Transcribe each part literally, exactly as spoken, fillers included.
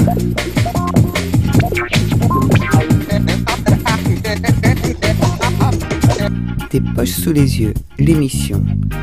Des poches sous les yeux, l'émission.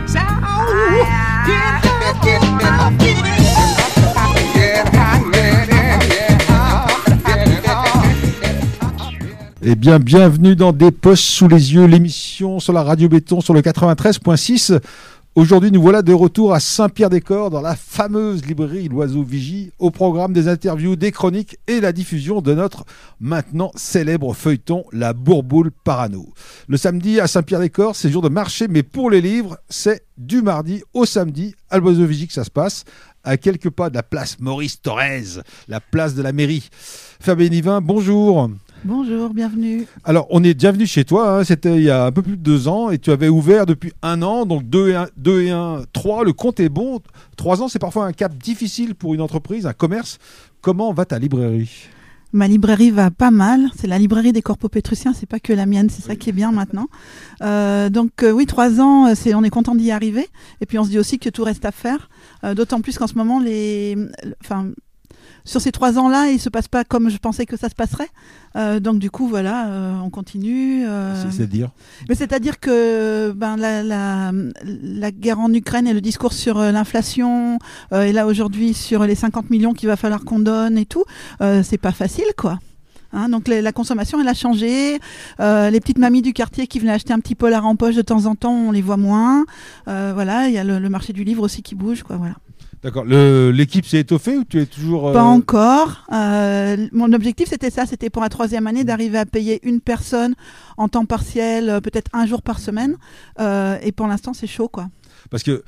Eh bien, bienvenue dans Des poches sous les yeux, l'émission sur la radio Béton sur le quatre-vingt-treize point six. Aujourd'hui, nous voilà de retour à Saint-Pierre-des-Corps dans la fameuse librairie L'Oiseau Vigie, au programme des interviews, des chroniques et la diffusion de notre maintenant célèbre feuilleton La Bourboule Parano. Le samedi à Saint-Pierre-des-Corps, c'est jour de marché, mais pour les livres, c'est du mardi au samedi à L'Oiseau Vigie que ça se passe, à quelques pas de la place Maurice Thorez, la place de la mairie. Fabien Nivin, bonjour. Bonjour, bienvenue. Alors, on est déjà venu chez toi, hein, c'était il y a un peu plus de deux ans, et tu avais ouvert depuis un an, donc deux et un, trois, le compte est bon. Trois ans, c'est parfois un cap difficile pour une entreprise, un commerce. Comment va ta librairie ? Ma librairie va pas mal, c'est la librairie des Corpos Pétrusiens, c'est pas que la mienne, c'est ça qui est bien maintenant. Euh, donc euh, oui, trois ans, c'est, on est content d'y arriver, et puis on se dit aussi que tout reste à faire, euh, d'autant plus qu'en ce moment, les... Enfin, sur ces trois ans-là, il ne se passe pas comme je pensais que ça se passerait. Euh, donc du coup, voilà, euh, on continue. Euh... C'est-à-dire Mais c'est-à-dire que ben, la, la, la guerre en Ukraine et le discours sur euh, l'inflation, euh, et là aujourd'hui sur les cinquante millions qu'il va falloir qu'on donne et tout, euh, c'est pas facile, quoi. Hein, donc les, la consommation, elle a changé. Euh, les petites mamies du quartier qui venaient acheter un petit polar en poche de temps en temps, on les voit moins. Euh, voilà, il y a le, le marché du livre aussi qui bouge, quoi, voilà. D'accord. Le, l'équipe s'est étoffée ou tu es toujours... Euh... Pas encore. Euh, mon objectif, c'était ça. C'était pour la troisième année d'arriver à payer une personne en temps partiel, peut-être un jour par semaine. Euh, et pour l'instant, c'est chaud, quoi. Parce que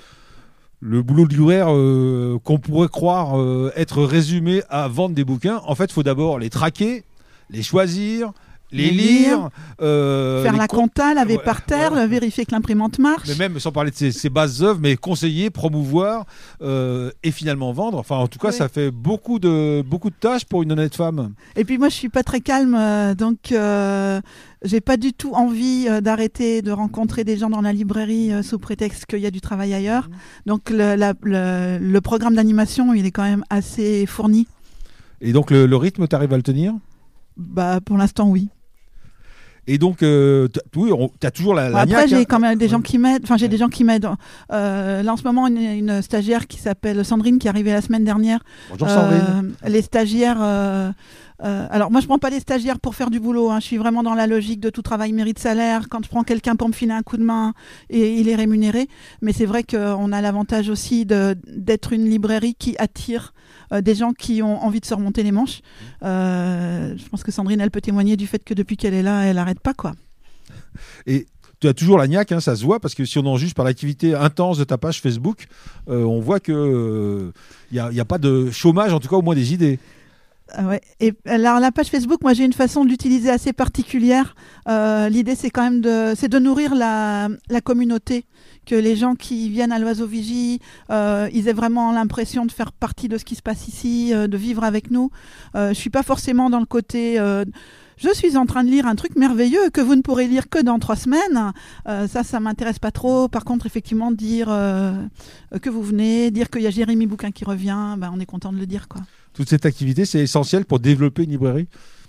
le boulot de libraire, euh, qu'on pourrait croire euh, être résumé à vendre des bouquins, en fait, il faut d'abord les traquer, les choisir... Les, les lire, lire euh, faire la compta, laver ouais, par terre, ouais. vérifier que l'imprimante marche. Mais même sans parler de ces, ces bases œuvres, mais conseiller, promouvoir euh, et finalement vendre. Enfin, en tout cas, oui. ça fait beaucoup de, beaucoup de tâches pour une honnête femme. Et puis moi, je suis pas très calme, euh, donc euh, j'ai pas du tout envie euh, d'arrêter de rencontrer des gens dans la librairie euh, sous prétexte qu'il y a du travail ailleurs. Mmh. Donc le, la, le, le programme d'animation, il est quand même assez fourni. Et donc le, le rythme, tu arrives à le tenir ? Bah, pour l'instant, oui. Et donc, euh, oui, tu as toujours la, la Après, niaque, j'ai hein. quand même des ouais. gens qui m'aident. Enfin, j'ai ouais. des gens qui m'aident. Euh, là, en ce moment, une, une stagiaire qui s'appelle Sandrine, qui est arrivée la semaine dernière. Bonjour Sandrine. Euh, les stagiaires... Euh, euh, alors, moi, je ne prends pas les stagiaires pour faire du boulot. Hein. Je suis vraiment dans la logique de tout travail mérite salaire. Quand je prends quelqu'un pour me filer un coup de main, et il est rémunéré. Mais c'est vrai qu'on a l'avantage aussi de, d'être une librairie qui attire Euh, des gens qui ont envie de se remonter les manches. Euh, je pense que Sandrine, elle peut témoigner du fait que depuis qu'elle est là, elle n'arrête pas, quoi. Et tu as toujours la niaque, hein, ça se voit, parce que si on en juge par l'activité intense de ta page Facebook, euh, on voit qu'il n'y euh, a, a pas de chômage, en tout cas au moins des idées. Ah ouais. Et alors la page Facebook, moi j'ai une façon de l'utiliser assez particulière. Euh, l'idée c'est quand même de, c'est de nourrir la, la communauté, que les gens qui viennent à l'Oiseau Vigie, euh, ils aient vraiment l'impression de faire partie de ce qui se passe ici, euh, de vivre avec nous. Euh, je suis pas forcément dans le côté... Euh, je suis en train de lire un truc merveilleux que vous ne pourrez lire que dans trois semaines. Euh, ça, ça m'intéresse pas trop. Par contre, effectivement, dire euh, que vous venez, dire qu'il y a Jérémy Bouquin qui revient, ben, on est content de le dire, quoi. Toute cette activité, c'est essentiel pour développer une librairie ?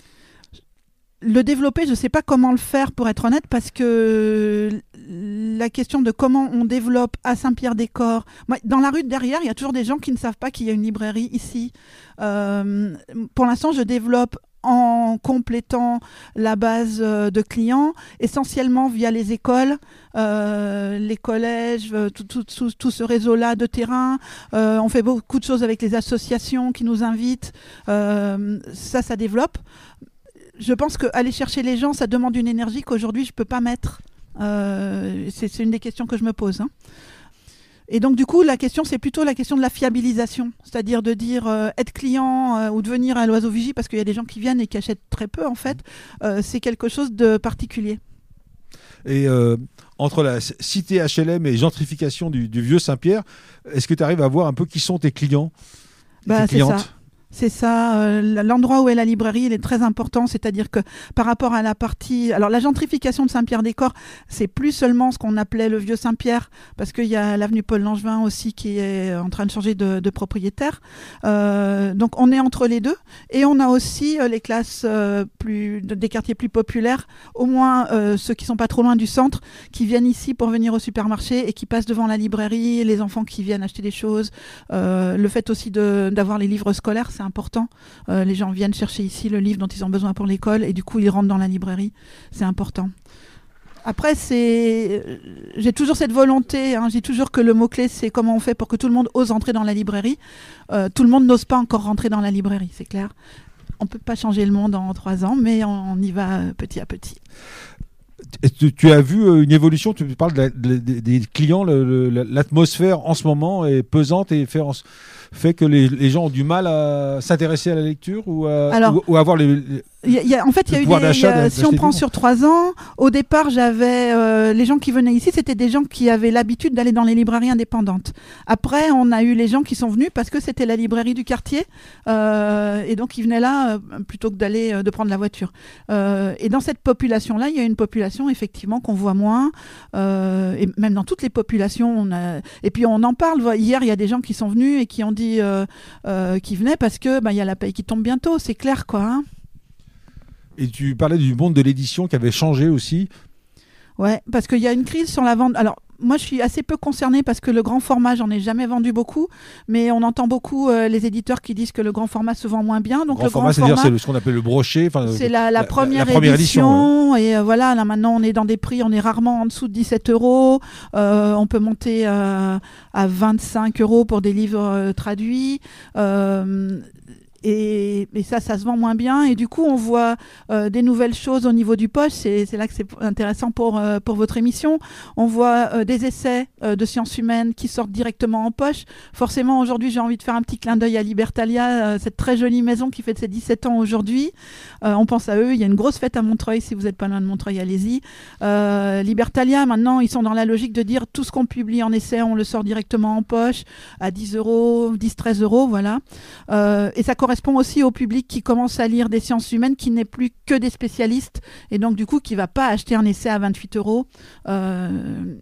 Le développer, je ne sais pas comment le faire, pour être honnête, parce que la question de comment on développe à Saint-Pierre-des-Corps... Moi, dans la rue de derrière, il y a toujours des gens qui ne savent pas qu'il y a une librairie ici. Euh, pour l'instant, je développe en complétant la base de clients, essentiellement via les écoles, euh, les collèges, tout, tout, tout, tout ce réseau-là de terrain. Euh, on fait beaucoup de choses avec les associations qui nous invitent. Euh, ça, ça développe. Je pense qu'aller chercher les gens, ça demande une énergie qu'aujourd'hui, je ne peux pas mettre. Euh, c'est, c'est une des questions que je me pose, hein. Et donc, du coup, la question, c'est plutôt la question de la fiabilisation. C'est-à-dire de dire euh, être client euh, ou de venir à l'Oiseau Vigie, parce qu'il y a des gens qui viennent et qui achètent très peu, en fait. Euh, c'est quelque chose de particulier. Et euh, entre la cité H L M et gentrification du, du vieux Saint-Pierre, est-ce que tu arrives à voir un peu qui sont tes clients, bah, tes c'est clientes ? ça. C'est ça, euh, l'endroit où est la librairie, il est très important, c'est-à-dire que par rapport à la partie... Alors la gentrification de Saint-Pierre-des-Corps, c'est plus seulement ce qu'on appelait le vieux Saint-Pierre, parce qu'il y a l'avenue Paul Langevin aussi qui est en train de changer de, de propriétaire. Euh, donc on est entre les deux, et on a aussi euh, les classes euh, plus, de, des quartiers plus populaires, au moins euh, ceux qui sont pas trop loin du centre, qui viennent ici pour venir au supermarché et qui passent devant la librairie, les enfants qui viennent acheter des choses, euh, le fait aussi de, d'avoir les livres scolaires, c'est important. Euh, les gens viennent chercher ici le livre dont ils ont besoin pour l'école et du coup ils rentrent dans la librairie. C'est important. Après, c'est... j'ai toujours cette volonté, hein, je dis toujours que le mot-clé, c'est comment on fait pour que tout le monde ose entrer dans la librairie. Euh, tout le monde n'ose pas encore rentrer dans la librairie, c'est clair. On ne peut pas changer le monde en trois ans, mais on, on y va petit à petit. Tu, tu as vu une évolution, tu parles de la, de, de, des clients, le, le, l'atmosphère en ce moment est pesante et fait, en, fait que les, les gens ont du mal à s'intéresser à la lecture ou à, Alors, ou, ou à avoir les... les Y a, y a, en fait, il y a eu des, y a, si on prend sur trois ans, au départ, j'avais euh, les gens qui venaient ici, c'était des gens qui avaient l'habitude d'aller dans les librairies indépendantes. Après, on a eu les gens qui sont venus parce que c'était la librairie du quartier, euh, et donc ils venaient là euh, plutôt que d'aller euh, de prendre la voiture. Euh, et dans cette population-là, il y a une population effectivement qu'on voit moins, euh, et même dans toutes les populations. On a... Et puis on en parle. Hier, il y a des gens qui sont venus et qui ont dit euh, euh, qu'ils venaient parce que bah, y a la paye qui tombe bientôt, c'est clair, quoi. Hein. Et tu parlais du monde de l'édition qui avait changé aussi. Ouais, parce qu'il y a une crise sur la vente. Alors, moi, je suis assez peu concernée parce que le grand format, j'en ai jamais vendu beaucoup. Mais on entend beaucoup euh, les éditeurs qui disent que le grand format se vend moins bien. Donc, grand le format, grand format, c'est-à-dire c'est ce qu'on appelle le brochet. C'est la, la, la, première, la première édition. édition ouais. Et euh, voilà, là maintenant, on est dans des prix, on est rarement en dessous de dix-sept euros. Euh, on peut monter euh, à vingt-cinq euros pour des livres euh, traduits. Euh, Et, et ça, ça se vend moins bien. Et du coup, on voit euh, des nouvelles choses au niveau du poche. C'est, c'est là que c'est intéressant pour, euh, pour votre émission. On voit euh, des essais euh, de sciences humaines qui sortent directement en poche. Forcément, aujourd'hui, j'ai envie de faire un petit clin d'œil à Libertalia, euh, cette très jolie maison qui fête ses dix-sept ans aujourd'hui. Euh, on pense à eux. Il y a une grosse fête à Montreuil. Si vous n'êtes pas loin de Montreuil, allez-y. Euh, Libertalia, maintenant, ils sont dans la logique de dire tout ce qu'on publie en essai, on le sort directement en poche à dix euros, dix, treize euros, voilà. Euh, et ça correspond aussi au public qui commence à lire des sciences humaines, qui n'est plus que des spécialistes, et donc du coup qui ne va pas acheter un essai à vingt-huit euros. Euh,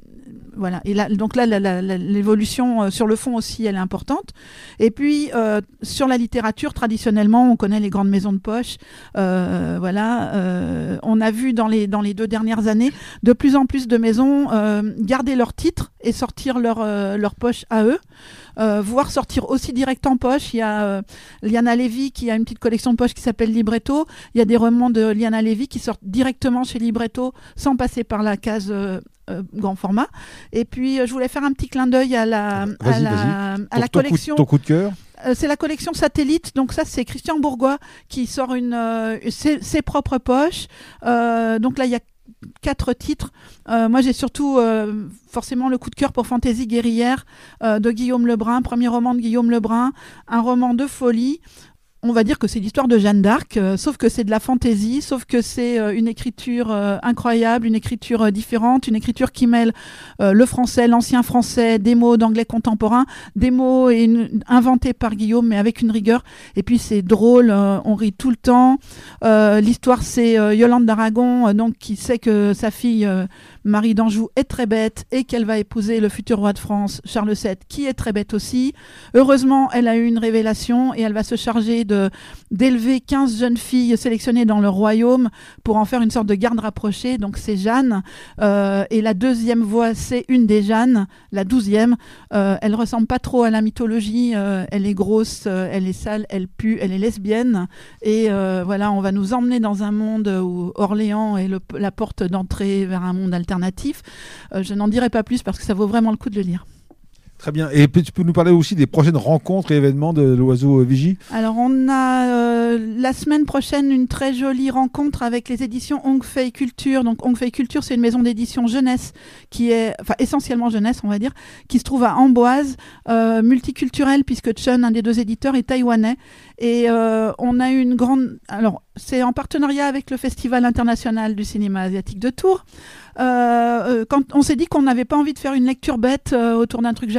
voilà. Et là, donc là, la, la, la, l'évolution euh, sur le fond aussi, elle est importante. Et puis, euh, sur la littérature, traditionnellement, on connaît les grandes maisons de poche. Euh, voilà. Euh, on a vu dans les, dans les deux dernières années de plus en plus de maisons euh, garder leur titre et sortir leur, euh, leur poche à eux. Euh, voire sortir aussi direct en poche. Il y a euh, Liana Lévy qui a une petite collection de poche qui s'appelle Libretto. Il y a des romans de Liana Lévy qui sortent directement chez Libretto sans passer par la case euh, euh, grand format. Et puis, euh, je voulais faire un petit clin d'œil à la, vas-y, à la, vas-y. à la ton collection. Coup, ton coup de cœur. Euh, c'est la collection Satellite, donc ça c'est Christian Bourgois qui sort une, euh, ses, ses propres poches. Euh, donc là il y a quatre titres. Euh, moi j'ai surtout euh, forcément le coup de cœur pour Fantaisie guerrière euh, de Guillaume Lebrun, premier roman de Guillaume Lebrun, un roman de folie. On va dire que c'est l'histoire de Jeanne d'Arc, euh, sauf que c'est de la fantaisie, sauf que c'est euh, une écriture euh, incroyable, une écriture euh, différente, une écriture qui mêle euh, le français, l'ancien français, des mots d'anglais contemporain, des mots une, inventés par Guillaume, mais avec une rigueur. Et puis c'est drôle, euh, on rit tout le temps. Euh, l'histoire, c'est euh, Yolande d'Aragon, euh, donc qui sait que sa fille euh, Marie d'Anjou est très bête et qu'elle va épouser le futur roi de France, Charles sept, qui est très bête aussi. Heureusement, elle a eu une révélation et elle va se charger de, d'élever quinze jeunes filles sélectionnées dans le royaume pour en faire une sorte de garde rapprochée. Donc c'est Jeanne. Euh, et la deuxième voix, c'est une des Jeannes, la douzième. Euh, elle ressemble pas trop à la mythologie. Euh, elle est grosse, euh, elle est sale, elle pue, elle est lesbienne. Et euh, voilà, on va nous emmener dans un monde où Orléans est le, la porte d'entrée vers un monde alternatif. Euh, je n'en dirai pas plus parce que ça vaut vraiment le coup de le lire. Très bien. Et tu peux nous parler aussi des prochaines rencontres et événements de l'Oiseau Vigie ? Alors, on a euh, la semaine prochaine une très jolie rencontre avec les éditions Hong Fei Culture. Donc, Hong Fei Culture, c'est une maison d'édition jeunesse qui est, enfin, essentiellement jeunesse, on va dire, qui se trouve à Amboise, euh, multiculturelle, puisque Chun, un des deux éditeurs, est taïwanais. Et euh, on a une grande... Alors, c'est en partenariat avec le Festival international du cinéma asiatique de Tours. Euh, quand on s'est dit qu'on n'avait pas envie de faire une lecture bête euh, autour d'un truc japonais,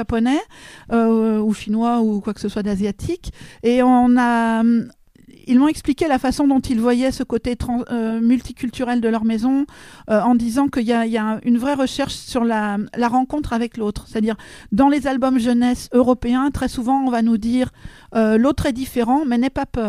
japonais euh, ou chinois ou quoi que ce soit d'asiatique. Et on a... Ils m'ont expliqué la façon dont ils voyaient ce côté trans, euh, multiculturel de leur maison euh, en disant qu'il y a, il y a une vraie recherche sur la, la rencontre avec l'autre. C'est-à-dire, dans les albums jeunesse européens, très souvent, on va nous dire euh, « l'autre est différent, mais n'aie pas peur ».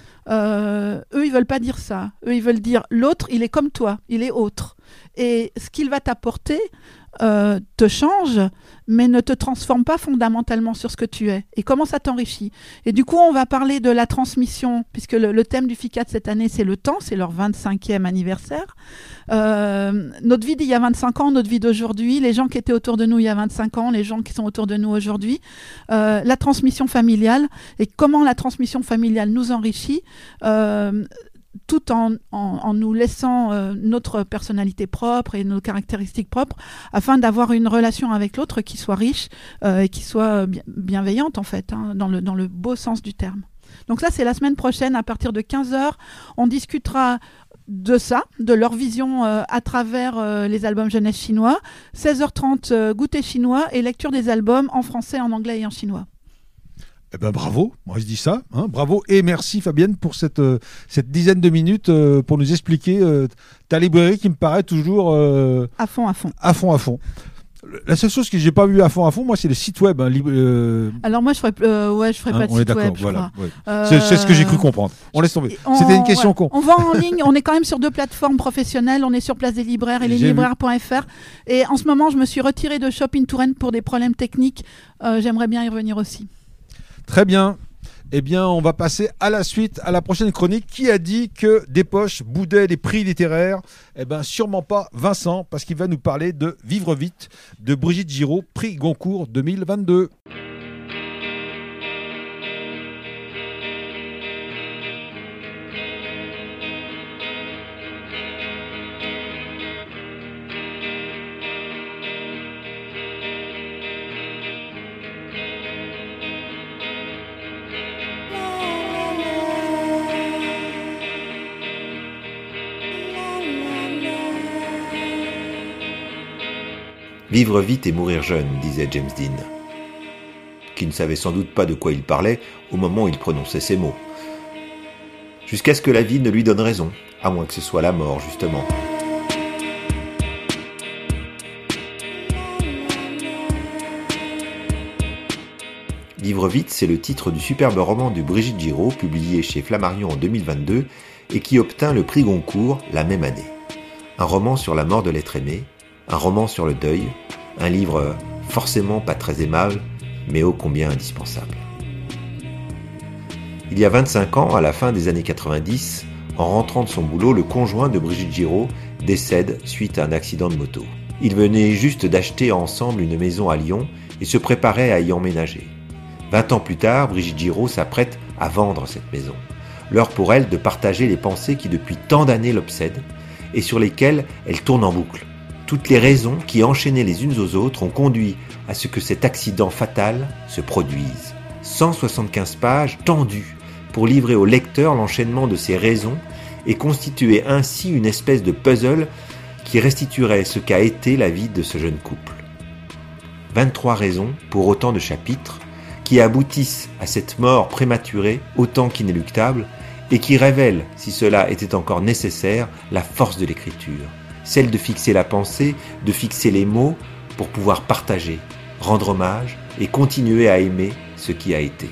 Euh, eux, ils veulent pas dire ça. Eux, ils veulent dire « l'autre, il est comme toi, il est autre ». Et ce qu'il va t'apporter euh, te change, mais ne te transforme pas fondamentalement sur ce que tu es. Et comment ça t'enrichit. Et du coup, on va parler de la transmission, puisque le, le thème du FICAD cette année, c'est le temps, c'est leur vingt-cinquième anniversaire. Euh, notre vie d'il y a vingt-cinq ans, notre vie d'aujourd'hui, les gens qui étaient autour de nous il y a vingt-cinq ans, les gens qui sont autour de nous aujourd'hui, euh, la transmission familiale, et comment la transmission familiale nous enrichit, euh, tout en, en, en nous laissant euh, notre personnalité propre et nos caractéristiques propres, afin d'avoir une relation avec l'autre qui soit riche euh, et qui soit bi- bienveillante, en fait, hein, dans le, dans le beau sens du terme. Donc ça, c'est la semaine prochaine, à partir de quinze heures, on discutera de ça, de leur vision euh, à travers euh, les albums jeunesse chinois. seize heures trente, euh, goûter chinois et lecture des albums en français, en anglais et en chinois. Eh ben bravo, moi je dis ça, hein, bravo et merci Fabienne pour cette, euh, cette dizaine de minutes euh, pour nous expliquer euh, ta librairie qui me paraît toujours euh, à fond, à fond, à fond, à fond. La seule chose que j'ai pas vu à fond, à fond, moi c'est le site web. Hein, lib- euh... Alors moi je ferais, euh, ouais, je ferais hein, pas de on site est d'accord, web. Je voilà. crois. Ouais. Euh... C'est, c'est ce que j'ai cru comprendre. On laisse tomber. On, C'était une question ouais, con. On va en ligne, on est quand même sur deux plateformes professionnelles. On est sur Place des Libraires et leslibraires point f r. Et en ce moment, je me suis retirée de Shop in Touraine pour des problèmes techniques. Euh, j'aimerais bien y revenir aussi. Très bien. Eh bien, on va passer à la suite, à la prochaine chronique. Qui a dit que Despoches boudait les prix littéraires ? Eh bien, sûrement pas Vincent, parce qu'il va nous parler de Vivre vite, de Brigitte Giraud, prix Goncourt deux mille vingt-deux. Vivre vite et mourir jeune, disait James Dean, qui ne savait sans doute pas de quoi il parlait au moment où il prononçait ces mots. Jusqu'à ce que la vie ne lui donne raison, à moins que ce soit la mort, justement. Vivre vite, c'est le titre du superbe roman de Brigitte Giraud, publié chez Flammarion en deux mille vingt-deux, et qui obtint le prix Goncourt la même année. Un roman sur la mort de l'être aimé, un roman sur le deuil, un livre forcément pas très aimable, mais ô combien indispensable. Il y a vingt-cinq ans, à la fin des années quatre-vingt-dix, en rentrant de son boulot, le conjoint de Brigitte Giraud décède suite à un accident de moto. Ils venaient juste d'acheter ensemble une maison à Lyon et se préparaient à y emménager. Vingt ans plus tard, Brigitte Giraud s'apprête à vendre cette maison. L'heure pour elle de partager les pensées qui depuis tant d'années l'obsèdent et sur lesquelles elle tourne en boucle. Toutes les raisons qui, enchaînées les unes aux autres, ont conduit à ce que cet accident fatal se produise. cent soixante-quinze pages tendues pour livrer au lecteur l'enchaînement de ces raisons et constituer ainsi une espèce de puzzle qui restituerait ce qu'a été la vie de ce jeune couple. vingt-trois raisons pour autant de chapitres qui aboutissent à cette mort prématurée autant qu'inéluctable et qui révèlent, si cela était encore nécessaire, la force de l'écriture. Celle de fixer la pensée, de fixer les mots pour pouvoir partager, rendre hommage et continuer à aimer ce qui a été.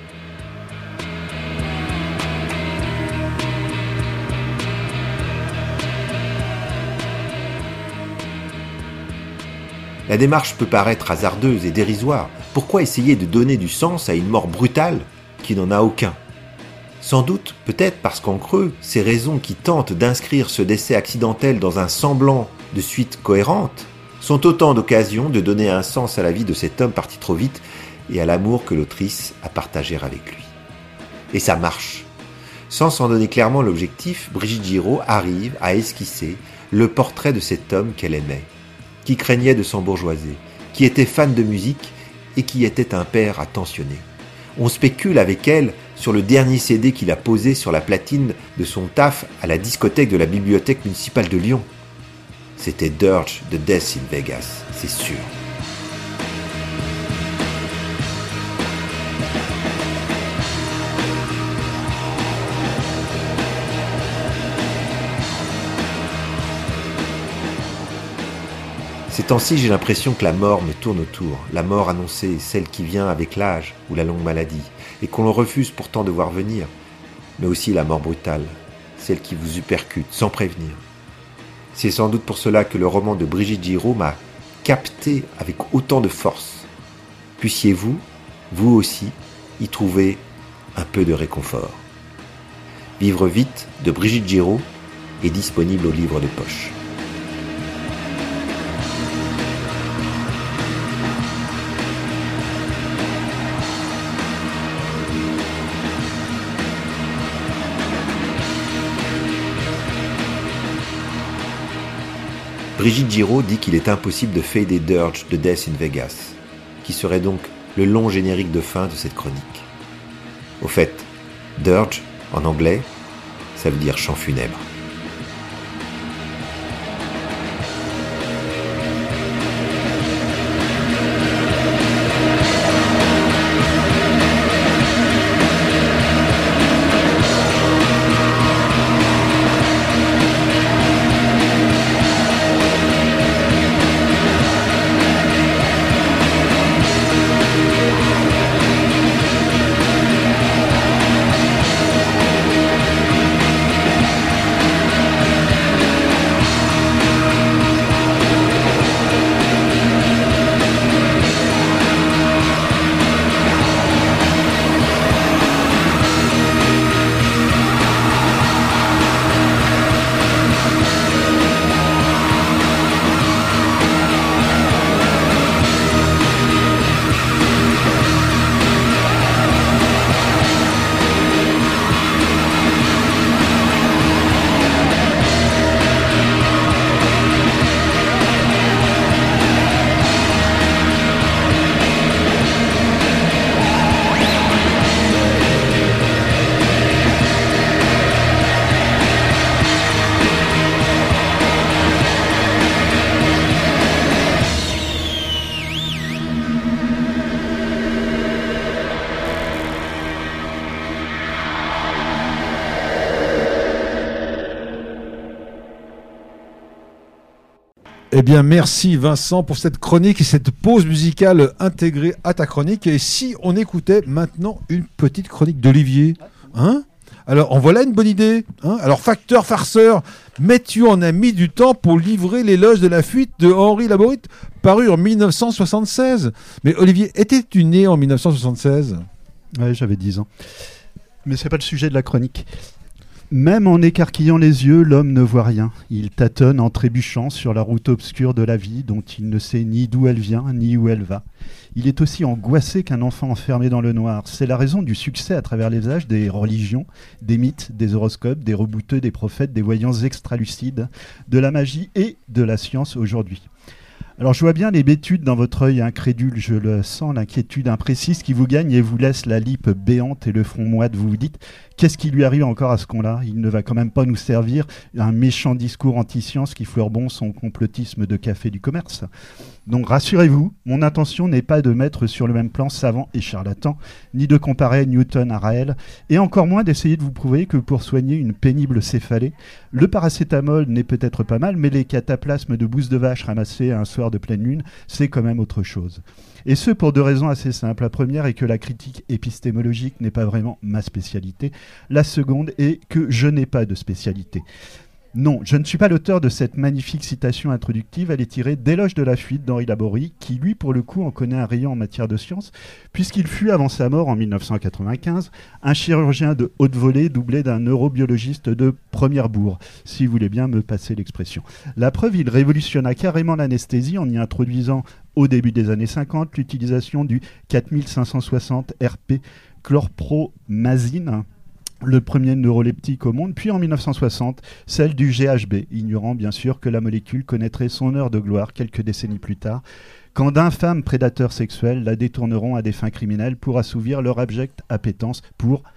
La démarche peut paraître hasardeuse et dérisoire. Pourquoi essayer de donner du sens à une mort brutale qui n'en a aucun ? Sans doute, peut-être parce qu'en creux, ces raisons qui tentent d'inscrire ce décès accidentel dans un semblant de suite cohérente sont autant d'occasions de donner un sens à la vie de cet homme parti trop vite et à l'amour que l'autrice a partagé avec lui. Et ça marche. Sans s'en donner clairement l'objectif, Brigitte Giraud arrive à esquisser le portrait de cet homme qu'elle aimait, qui craignait de s'embourgeoiser, qui était fan de musique et qui était un père attentionné. On spécule avec elle sur le dernier C D qu'il a posé sur la platine de son taf à la discothèque de la bibliothèque municipale de Lyon. C'était Dirge de Death in Vegas, c'est sûr. Ces temps-ci, j'ai l'impression que la mort me tourne autour, la mort annoncée, celle qui vient avec l'âge ou la longue maladie, et qu'on refuse pourtant de voir venir, mais aussi la mort brutale, celle qui vous uppercute sans prévenir. C'est sans doute pour cela que le roman de Brigitte Giraud m'a capté avec autant de force. Puissiez-vous, vous aussi, y trouver un peu de réconfort. Vivre vite de Brigitte Giraud est disponible au livre de poche. Brigitte Giraud dit qu'il est impossible de fader Dirge de Death in Vegas, qui serait donc le long générique de fin de cette chronique. Au fait, Dirge, en anglais, ça veut dire chant funèbre. Eh bien, merci Vincent pour cette chronique et cette pause musicale intégrée à ta chronique. Et si on écoutait maintenant une petite chronique d'Olivier, hein ? Alors, en voilà une bonne idée. Hein ? Alors, facteur farceur, Mathieu en a mis du temps pour livrer l'éloge de la fuite de Henri Laborit, paru en dix-neuf cent soixante-seize. Mais Olivier, étais-tu né en dix-neuf cent soixante-seize ? Ouais, j'avais dix ans. Mais c'est pas le sujet de la chronique. Même en écarquillant les yeux, l'homme ne voit rien. Il tâtonne en trébuchant sur la route obscure de la vie dont il ne sait ni d'où elle vient ni où elle va. Il est aussi angoissé qu'un enfant enfermé dans le noir. C'est la raison du succès à travers les âges des religions, des mythes, des horoscopes, des rebouteux, des prophètes, des voyants extralucides, de la magie et de la science aujourd'hui. Alors je vois bien les bêtudes dans votre œil incrédule, je le sens, l'inquiétude imprécise qui vous gagne et vous laisse la lippe béante et le front moite. Vous vous dites, qu'est-ce qui lui arrive encore à ce con-là ? Il ne va quand même pas nous servir un méchant discours anti-science qui fleure bon son complotisme de café du commerce. Donc rassurez-vous, mon intention n'est pas de mettre sur le même plan savant et charlatan, ni de comparer Newton à Raël, et encore moins d'essayer de vous prouver que pour soigner une pénible céphalée, le paracétamol n'est peut-être pas mal, mais les cataplasmes de bouse de vache ramassés un soir de pleine lune, c'est quand même autre chose. Et ce pour deux raisons assez simples. La première est que la critique épistémologique n'est pas vraiment ma spécialité. La seconde est que je n'ai pas de spécialité. Non, je ne suis pas l'auteur de cette magnifique citation introductive. Elle est tirée d'Éloge de la fuite d'Henri Laborit, qui lui, pour le coup, en connaît un rayon en matière de science, puisqu'il fut, avant sa mort en dix-neuf cent quatre-vingt-quinze, un chirurgien de haute volée doublé d'un neurobiologiste de première bourre, si vous voulez bien me passer l'expression. La preuve, il révolutionna carrément l'anesthésie en y introduisant, au début des années cinquante, l'utilisation du quatre mille cinq cent soixante R P chlorpromazine, le premier neuroleptique au monde, puis en dix-neuf cent soixante, celle du G H B, ignorant bien sûr que la molécule connaîtrait son heure de gloire quelques décennies plus tard, quand d'infâmes prédateurs sexuels la détourneront à des fins criminelles pour assouvir leur abjecte appétence pour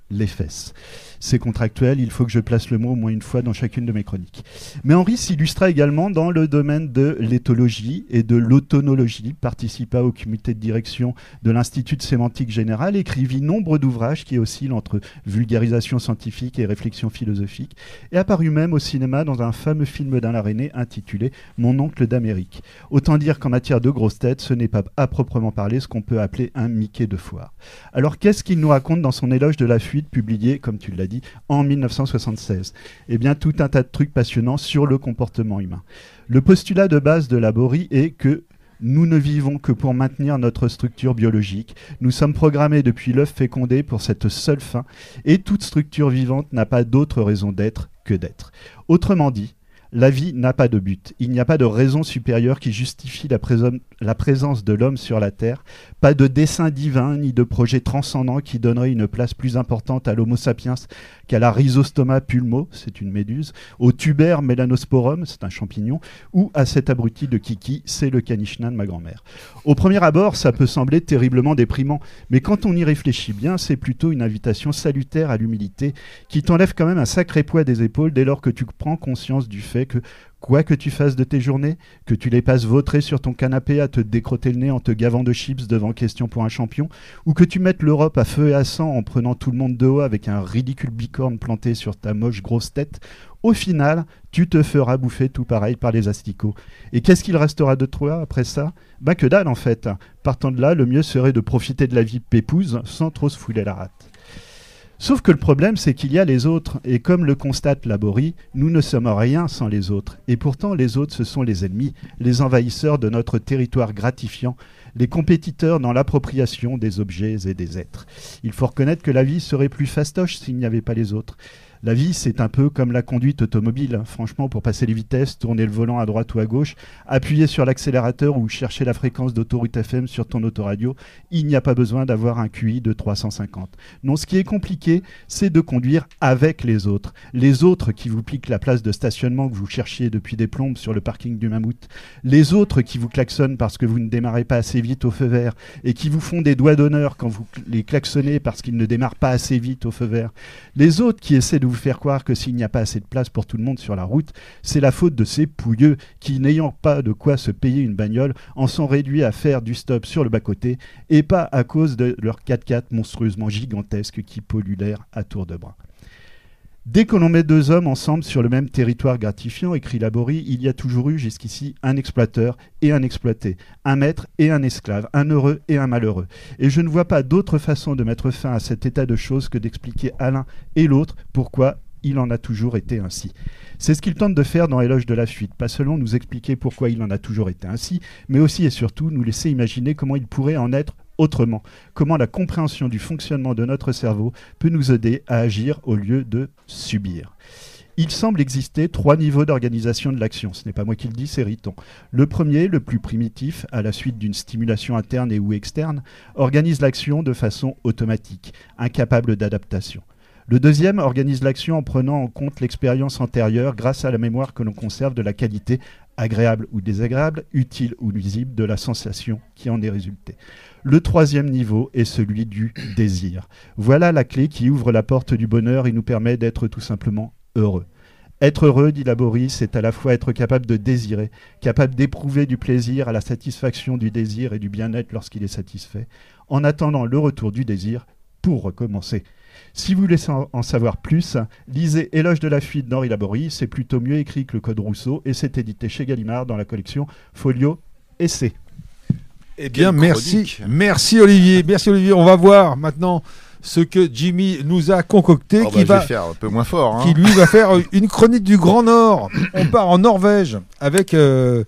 les fesses. C'est contractuel, il faut que je place le mot au moins une fois dans chacune de mes chroniques. Mais Henri s'illustra également dans le domaine de l'éthologie et de l'autonologie, participa au comité de direction de l'Institut de sémantique générale, écrivit nombre d'ouvrages qui oscillent entre vulgarisation scientifique et réflexion philosophique, et apparut même au cinéma dans un fameux film d'Alain Resnais intitulé « Mon oncle d'Amérique ». Autant dire qu'en matière de grosses têtes, ce n'est pas à proprement parler ce qu'on peut appeler un Mickey de foire. Alors qu'est-ce qu'il nous raconte dans son éloge de la fuite, publié, comme tu l'as dit, en mille neuf cent soixante-seize? Eh bien, tout un tas de trucs passionnants sur le comportement humain. Le postulat de base de Laborie est que nous ne vivons que pour maintenir notre structure biologique. Nous sommes programmés depuis l'œuf fécondé pour cette seule fin, et toute structure vivante n'a pas d'autre raison d'être que d'être. Autrement dit, la vie n'a pas de but. Il n'y a pas de raison supérieure qui justifie la, présom- la présence de l'homme sur la Terre. Pas de dessein divin ni de projet transcendant qui donnerait une place plus importante à l'Homo sapiens qu'à la Rhizostoma pulmo, c'est une méduse, au Tuber melanosporum, c'est un champignon, ou à cet abruti de Kiki, c'est le caniche nain de ma grand-mère. Au premier abord, ça peut sembler terriblement déprimant, mais quand on y réfléchit bien, c'est plutôt une invitation salutaire à l'humilité qui t'enlève quand même un sacré poids des épaules dès lors que tu prends conscience du fait que quoi que tu fasses de tes journées, que tu les passes vautrées sur ton canapé à te décrotter le nez en te gavant de chips devant Question pour un champion, ou que tu mettes l'Europe à feu et à sang en prenant tout le monde de haut avec un ridicule bicorne planté sur ta moche grosse tête, au final, tu te feras bouffer tout pareil par les asticots. Et qu'est-ce qu'il restera de toi après ça ? Ben que dalle en fait. Partant de là, le mieux serait de profiter de la vie pépouse sans trop se fouler la rate. Sauf que le problème, c'est qu'il y a les autres, et comme le constate Laborie, nous ne sommes rien sans les autres. Et pourtant, les autres, ce sont les ennemis, les envahisseurs de notre territoire gratifiant, les compétiteurs dans l'appropriation des objets et des êtres. Il faut reconnaître que la vie serait plus fastoche s'il n'y avait pas les autres. La vie, c'est un peu comme la conduite automobile. Franchement, pour passer les vitesses, tourner le volant à droite ou à gauche, appuyer sur l'accélérateur ou chercher la fréquence d'autoroute F M sur ton autoradio, il n'y a pas besoin d'avoir un Q I de trois cent cinquante. Non, ce qui est compliqué, c'est de conduire avec les autres. Les autres qui vous piquent la place de stationnement que vous cherchiez depuis des plombes sur le parking du Mammouth. Les autres qui vous klaxonnent parce que vous ne démarrez pas assez vite au feu vert et qui vous font des doigts d'honneur quand vous les klaxonnez parce qu'ils ne démarrent pas assez vite au feu vert. Les autres qui essaient de vous faire croire que s'il n'y a pas assez de place pour tout le monde sur la route, c'est la faute de ces pouilleux qui, n'ayant pas de quoi se payer une bagnole, en sont réduits à faire du stop sur le bas-côté et pas à cause de leur quatre-quatre monstrueusement gigantesque qui pollue l'air à tour de bras. Dès que l'on met deux hommes ensemble sur le même territoire gratifiant, écrit Laborie, il y a toujours eu jusqu'ici un exploiteur et un exploité, un maître et un esclave, un heureux et un malheureux. Et je ne vois pas d'autre façon de mettre fin à cet état de choses que d'expliquer à l'un et l'autre pourquoi il en a toujours été ainsi. C'est ce qu'il tente de faire dans Éloge de la fuite, pas seulement nous expliquer pourquoi il en a toujours été ainsi, mais aussi et surtout nous laisser imaginer comment il pourrait en être autrement, comment la compréhension du fonctionnement de notre cerveau peut nous aider à agir au lieu de subir. Il semble exister trois niveaux d'organisation de l'action. Ce n'est pas moi qui le dis, c'est Riton. Le premier, le plus primitif, à la suite d'une stimulation interne et ou externe, organise l'action de façon automatique, incapable d'adaptation. Le deuxième organise l'action en prenant en compte l'expérience antérieure grâce à la mémoire que l'on conserve de la qualité, agréable ou désagréable, utile ou nuisible, de la sensation qui en est résultée. Le troisième niveau est celui du désir. Voilà la clé qui ouvre la porte du bonheur et nous permet d'être tout simplement heureux. Être heureux, dit Laborie, c'est à la fois être capable de désirer, capable d'éprouver du plaisir à la satisfaction du désir et du bien-être lorsqu'il est satisfait, en attendant le retour du désir pour recommencer. Si vous voulez en savoir plus, lisez Éloge de la fuite d'Henri Laborie, c'est plutôt mieux écrit que le Code Rousseau et c'est édité chez Gallimard dans la collection Folio Essai. Eh bien, merci, merci Olivier, merci Olivier. On va voir maintenant ce que Jimmy nous a concocté, oh qui bah, va je vais faire un peu moins fort, hein. qui lui va faire une chronique du Grand Nord. On part en Norvège avec euh,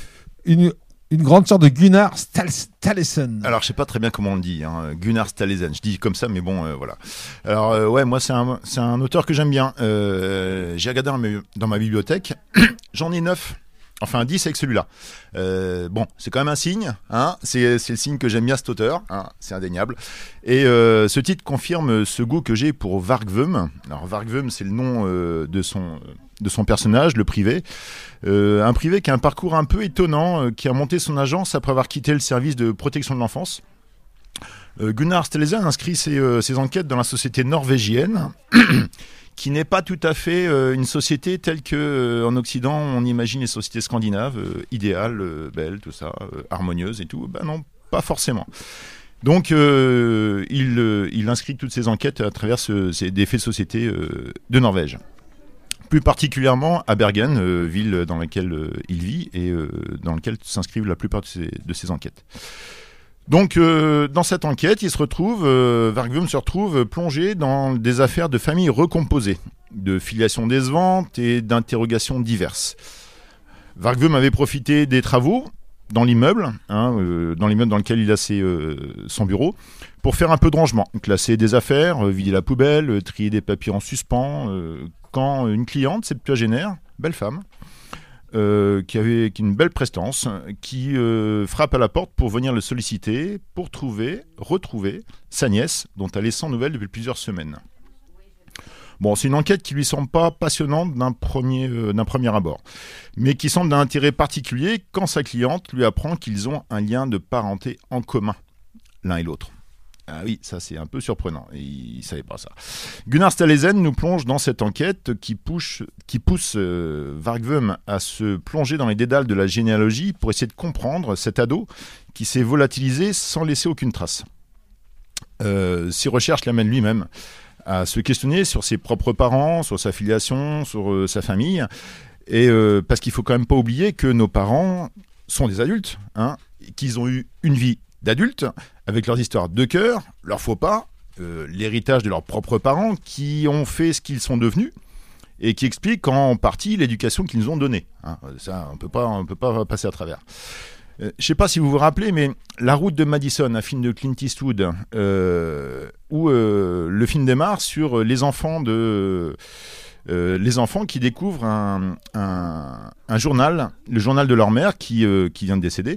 une une grande sorte de Gunnar Staalesen. Alors, je sais pas très bien comment on le dit, hein. Gunnar Staalesen. Je dis comme ça, mais bon, euh, voilà. Alors, euh, ouais, moi, c'est un, c'est un auteur que j'aime bien. Euh, j'ai regardé dans ma, dans ma bibliothèque. J'en ai neuf. Enfin, dix avec celui-là. Euh, bon, c'est quand même un signe, hein. C'est, c'est le signe que j'aime bien cet auteur, hein. C'est indéniable. Et euh, ce titre confirme ce goût que j'ai pour Vargvum. Alors, Vargvum, c'est le nom euh, de son... de son personnage, le privé. Euh, un privé qui a un parcours un peu étonnant, euh, qui a monté son agence après avoir quitté le service de protection de l'enfance. Euh, Gunnar Staalesen inscrit ses, euh, ses enquêtes dans la société norvégienne, qui n'est pas tout à fait euh, une société telle que euh, en Occident on imagine les sociétés scandinaves, euh, idéales, euh, belles, tout ça, euh, harmonieuses et tout. Ben non, pas forcément. Donc euh, il, euh, il inscrit toutes ses enquêtes à travers ce, ces, des faits de société euh, de Norvège. Plus particulièrement à Bergen, euh, ville dans laquelle euh, il vit et euh, dans laquelle s'inscrivent la plupart de ses, de ses enquêtes. Donc, euh, dans cette enquête, il se retrouve, euh, Vargum se retrouve plongé dans des affaires de familles recomposées, de filiation décevantes et d'interrogations diverses. Vargum avait profité des travaux dans l'immeuble, hein, euh, dans l'immeuble dans lequel il a ses, euh, son bureau, pour faire un peu de rangement, classer des affaires, euh, vider la poubelle, euh, trier des papiers en suspens, euh, quand une cliente septuagénaire, belle femme, Euh, qui avait qui une belle prestance, qui euh, frappe à la porte pour venir le solliciter, pour trouver, retrouver sa nièce, dont elle est sans nouvelles depuis plusieurs semaines. Bon, c'est une enquête qui lui semble pas passionnante d'un premier, euh, d'un premier abord, mais qui semble d'un intérêt particulier quand sa cliente lui apprend qu'ils ont un lien de parenté en commun, l'un et l'autre. Ah oui, ça c'est un peu surprenant, il ne savait pas ça. Gunnar Staalesen nous plonge dans cette enquête qui pousse, qui pousse euh, Vargum à se plonger dans les dédales de la généalogie pour essayer de comprendre cet ado qui s'est volatilisé sans laisser aucune trace. Euh, ses recherches l'amènent lui-même à se questionner sur ses propres parents, sur sa filiation, sur euh, sa famille, et euh, parce qu'il ne faut quand même pas oublier que nos parents sont des adultes, hein, qu'ils ont eu une vie d'adultes, avec leurs histoires de cœur, leurs faux pas, euh, l'héritage de leurs propres parents qui ont fait ce qu'ils sont devenus et qui expliquent en partie l'éducation qu'ils nous ont donnée. Hein, ça, on peut pas, on peut pas passer à travers. Euh, je ne sais pas si vous vous rappelez, mais La route de Madison, un film de Clint Eastwood, euh, où euh, le film démarre sur les enfants de... Euh, les enfants qui découvrent un, un, un journal, le journal de leur mère qui, euh, qui vient de décéder.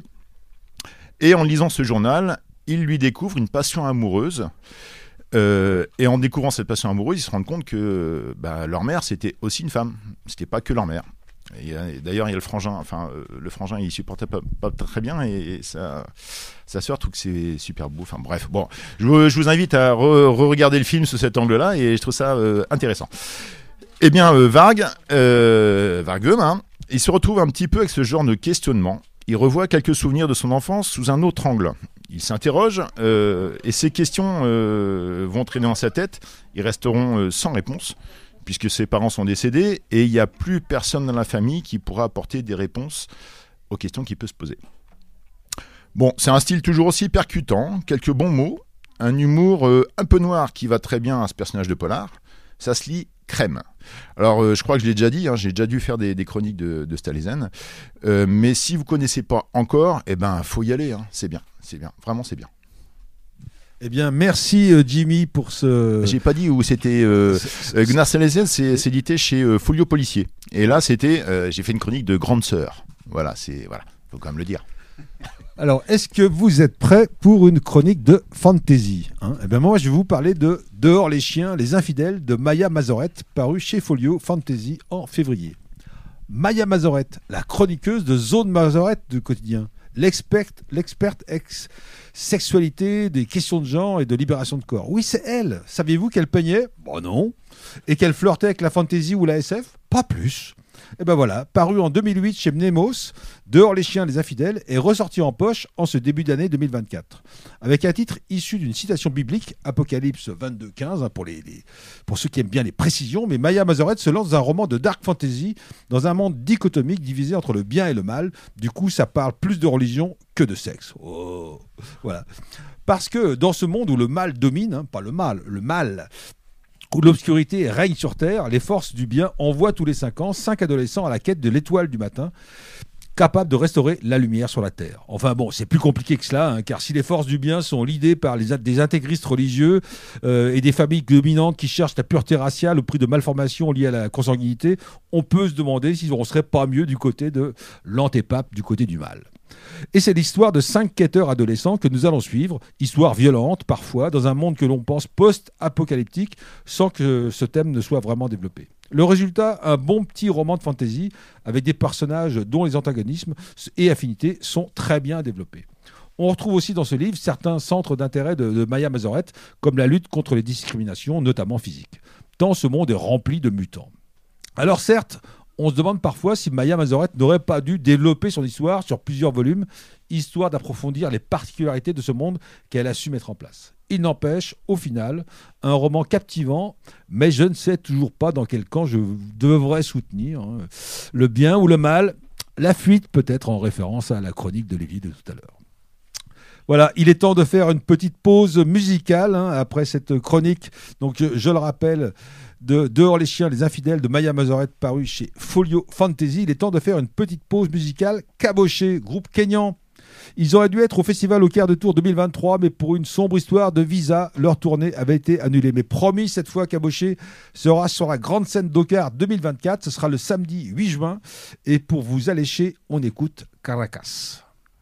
Et en lisant ce journal, ils lui découvrent une passion amoureuse. Euh, et en découvrant cette passion amoureuse, ils se rendent compte que bah, leur mère, c'était aussi une femme. C'était pas que leur mère. Et, et d'ailleurs, il y a le frangin. Enfin, euh, le frangin, il supportait pas, pas très bien. Et, et sa, sa sœur trouve que c'est super beau. Enfin, bref. Bon, je vous, je vous invite à re-regarder le film sous cet angle-là. Et je trouve ça euh, intéressant. Eh bien, euh, Varg, euh, Vargum, hein, il se retrouve un petit peu avec ce genre de questionnement. Il revoit quelques souvenirs de son enfance sous un autre angle. Il s'interroge euh, et ces questions euh, vont traîner dans sa tête. Ils resteront euh, sans réponse puisque ses parents sont décédés et il n'y a plus personne dans la famille qui pourra apporter des réponses aux questions qu'il peut se poser. Bon, c'est un style toujours aussi percutant, quelques bons mots, un humour euh, un peu noir qui va très bien à ce personnage de polar. Ça se lit crème. Alors, euh, je crois que je l'ai déjà dit, hein, j'ai déjà dû faire des, des chroniques de, de Staalesen, euh, mais si vous ne connaissez pas encore, eh ben, faut y aller, hein, c'est bien, c'est bien, vraiment c'est bien. Eh bien, merci euh, Jimmy pour ce... J'ai pas dit où c'était... Euh, euh, Gunnar Staalesen, c'est, c'est édité chez euh, Folio Policier. Et là, c'était... Euh, j'ai fait une chronique de Grande Sœur. Voilà, c'est... Voilà, faut quand même le dire. Alors, est-ce que vous êtes prêts pour une chronique de fantasy, hein? Eh bien, moi, je vais vous parler de Dehors les chiens, les infidèles de Maya Mazorette, paru chez Folio Fantasy en février. Maya Mazorette, la chroniqueuse de Zone Mazorette du quotidien, l'experte, l'experte ex-sexualité, des questions de genre et de libération de corps. Oui, c'est elle. Saviez-vous qu'elle peignait? Bon, non. Et qu'elle flirtait avec la fantasy ou la S F? Pas plus. Et ben voilà, paru en deux mille huit chez Mnemos, Dehors les chiens, les infidèles, est ressorti en poche en ce début d'année deux mille vingt-quatre. Avec un titre issu d'une citation biblique, Apocalypse vingt-deux quinze, hein, pour, les, les, pour ceux qui aiment bien les précisions, mais Maya Mazorette se lance dans un roman de dark fantasy dans un monde dichotomique divisé entre le bien et le mal. Du coup, ça parle plus de religion que de sexe. Oh, voilà. Parce que dans ce monde où le mal domine, hein, pas le mal, le mal... où l'obscurité règne sur Terre, les forces du bien envoient tous les cinq ans cinq adolescents à la quête de l'étoile du matin, capables de restaurer la lumière sur la Terre. Enfin bon, c'est plus compliqué que cela, hein, car si les forces du bien sont l'idée par les, des intégristes religieux euh, et des familles dominantes qui cherchent la pureté raciale au prix de malformations liées à la consanguinité, on peut se demander si on ne serait pas mieux du côté de l'antépape, du côté du mal. Et c'est l'histoire de cinq quêteurs adolescents que nous allons suivre, histoire violente parfois, dans un monde que l'on pense post-apocalyptique, sans que ce thème ne soit vraiment développé. Le résultat, un bon petit roman de fantasy avec des personnages dont les antagonismes et affinités sont très bien développés. On retrouve aussi dans ce livre certains centres d'intérêt de, de Maya Mazoret, comme la lutte contre les discriminations, notamment physiques. Tant ce monde est rempli de mutants. Alors certes, on se demande parfois si Maya Mazoret n'aurait pas dû développer son histoire sur plusieurs volumes, histoire d'approfondir les particularités de ce monde qu'elle a su mettre en place. Il n'empêche, au final, un roman captivant, mais je ne sais toujours pas dans quel camp je devrais soutenir. Hein. Le bien ou le mal, la fuite peut-être en référence à la chronique de Lévy de tout à l'heure. Voilà, il est temps de faire une petite pause musicale hein, après cette chronique. Donc je, je le rappelle, de Dehors les chiens, les infidèles de Maya Mazoret paru chez Folio Fantasy. Il est temps de faire une petite pause musicale. Caboché, groupe kényan. Ils auraient dû être au festival au Caire de Tours deux mille vingt-trois, mais pour une sombre histoire de visa, leur tournée avait été annulée. Mais promis, cette fois, Caboché sera sur la grande scène d'Ocar deux mille vingt-quatre. Ce sera le samedi huit juin. Et pour vous allécher, on écoute Caracas.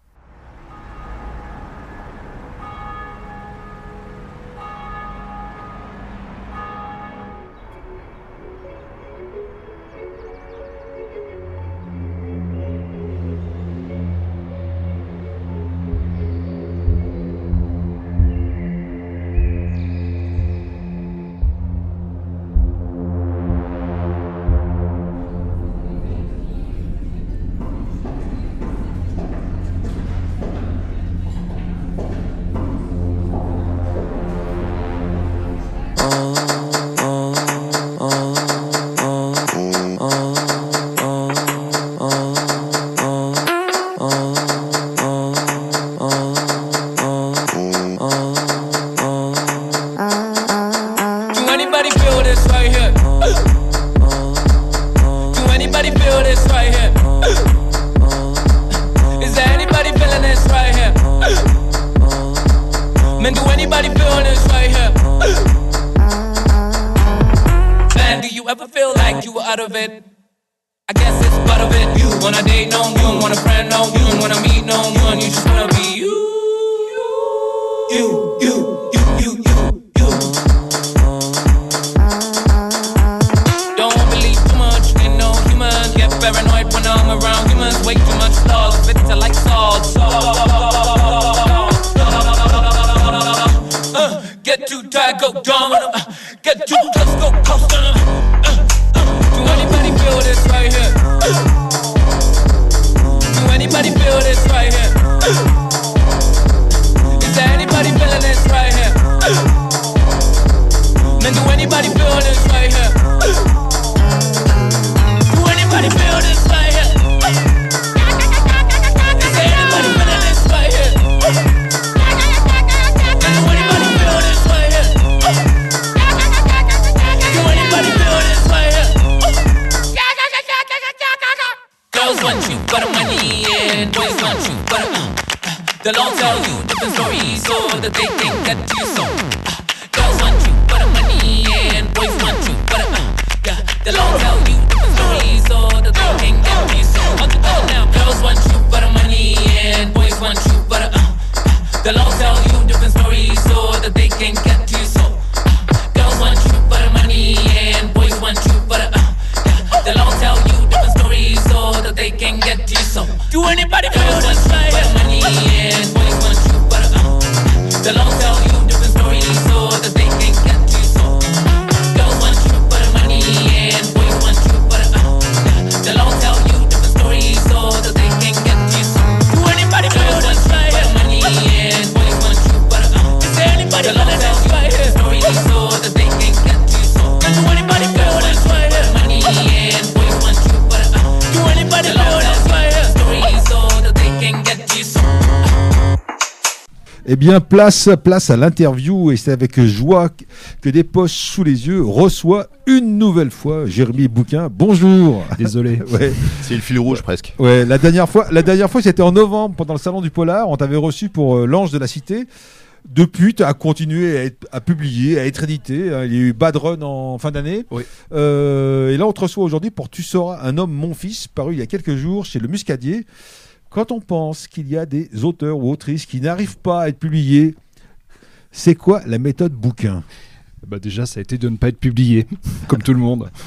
Eh bien, place, place à l'interview, et c'est avec joie que Des Poches sous les yeux reçoit une nouvelle fois Jérémy Bouquin. Bonjour. Désolé. Ouais. C'est le fil rouge presque. Ouais, la dernière fois, la dernière fois, c'était en novembre pendant le salon du Polar. On t'avait reçu pour euh, l'Ange de la Cité. Depuis, tu as continué à, être, à publier, à être édité. Il y a eu Bad Run en fin d'année. Oui. Euh, et là, on te reçoit aujourd'hui pour Tu seras un homme, mon fils, paru il y a quelques jours chez Le Muscadier. Quand on pense qu'il y a des auteurs ou autrices qui n'arrivent pas à être publiés, c'est quoi la méthode Bouquin ? Bah déjà, ça a été de ne pas être publié, comme tout le monde.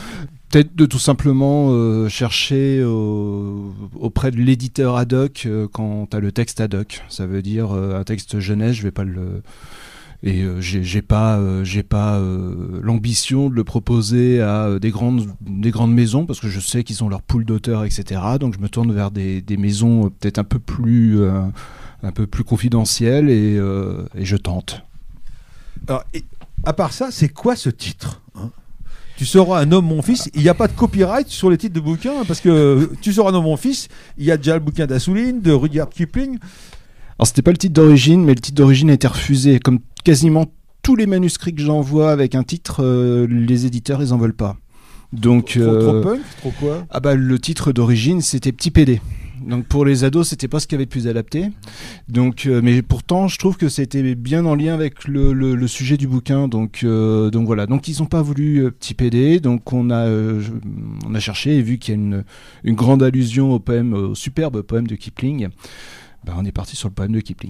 Peut-être de tout simplement euh, chercher euh, auprès de l'éditeur ad hoc euh, quand tu as le texte ad hoc. Ça veut dire euh, un texte jeunesse, je vais pas le... Et euh, j'ai, j'ai pas, euh, j'ai pas euh, l'ambition de le proposer à euh, des, grandes, des grandes maisons, parce que je sais qu'ils ont leur pool d'auteurs, et cetera. Donc je me tourne vers des, des maisons euh, peut-être un peu plus, euh, un peu plus confidentielles, et, euh, et je tente. Alors, et, à part ça, c'est quoi ce titre, hein? Tu seras un homme, mon fils. Il n'y a pas de copyright sur les titres de bouquins, parce que tu seras un homme, mon fils. Il y a déjà le bouquin d'Assouline, de Rudyard Kipling. Alors c'était pas le titre d'origine, mais le titre d'origine a été refusé. Comme quasiment tous les manuscrits que j'envoie avec un titre, euh, les éditeurs ils en veulent pas. Donc trop, euh, trop punk, trop quoi? Ah bah le titre d'origine c'était Petit P D. Donc pour les ados c'était pas ce qu'il y avait de plus adapté. Donc euh, mais pourtant je trouve que c'était bien en lien avec le, le, le sujet du bouquin. Donc euh, donc voilà. Donc ils ont pas voulu euh, Petit P D. Donc on a euh, on a cherché et vu qu'il y a une une grande allusion au poème, au superbe poème de Kipling. Bah, on est parti sur le poème de Kipling.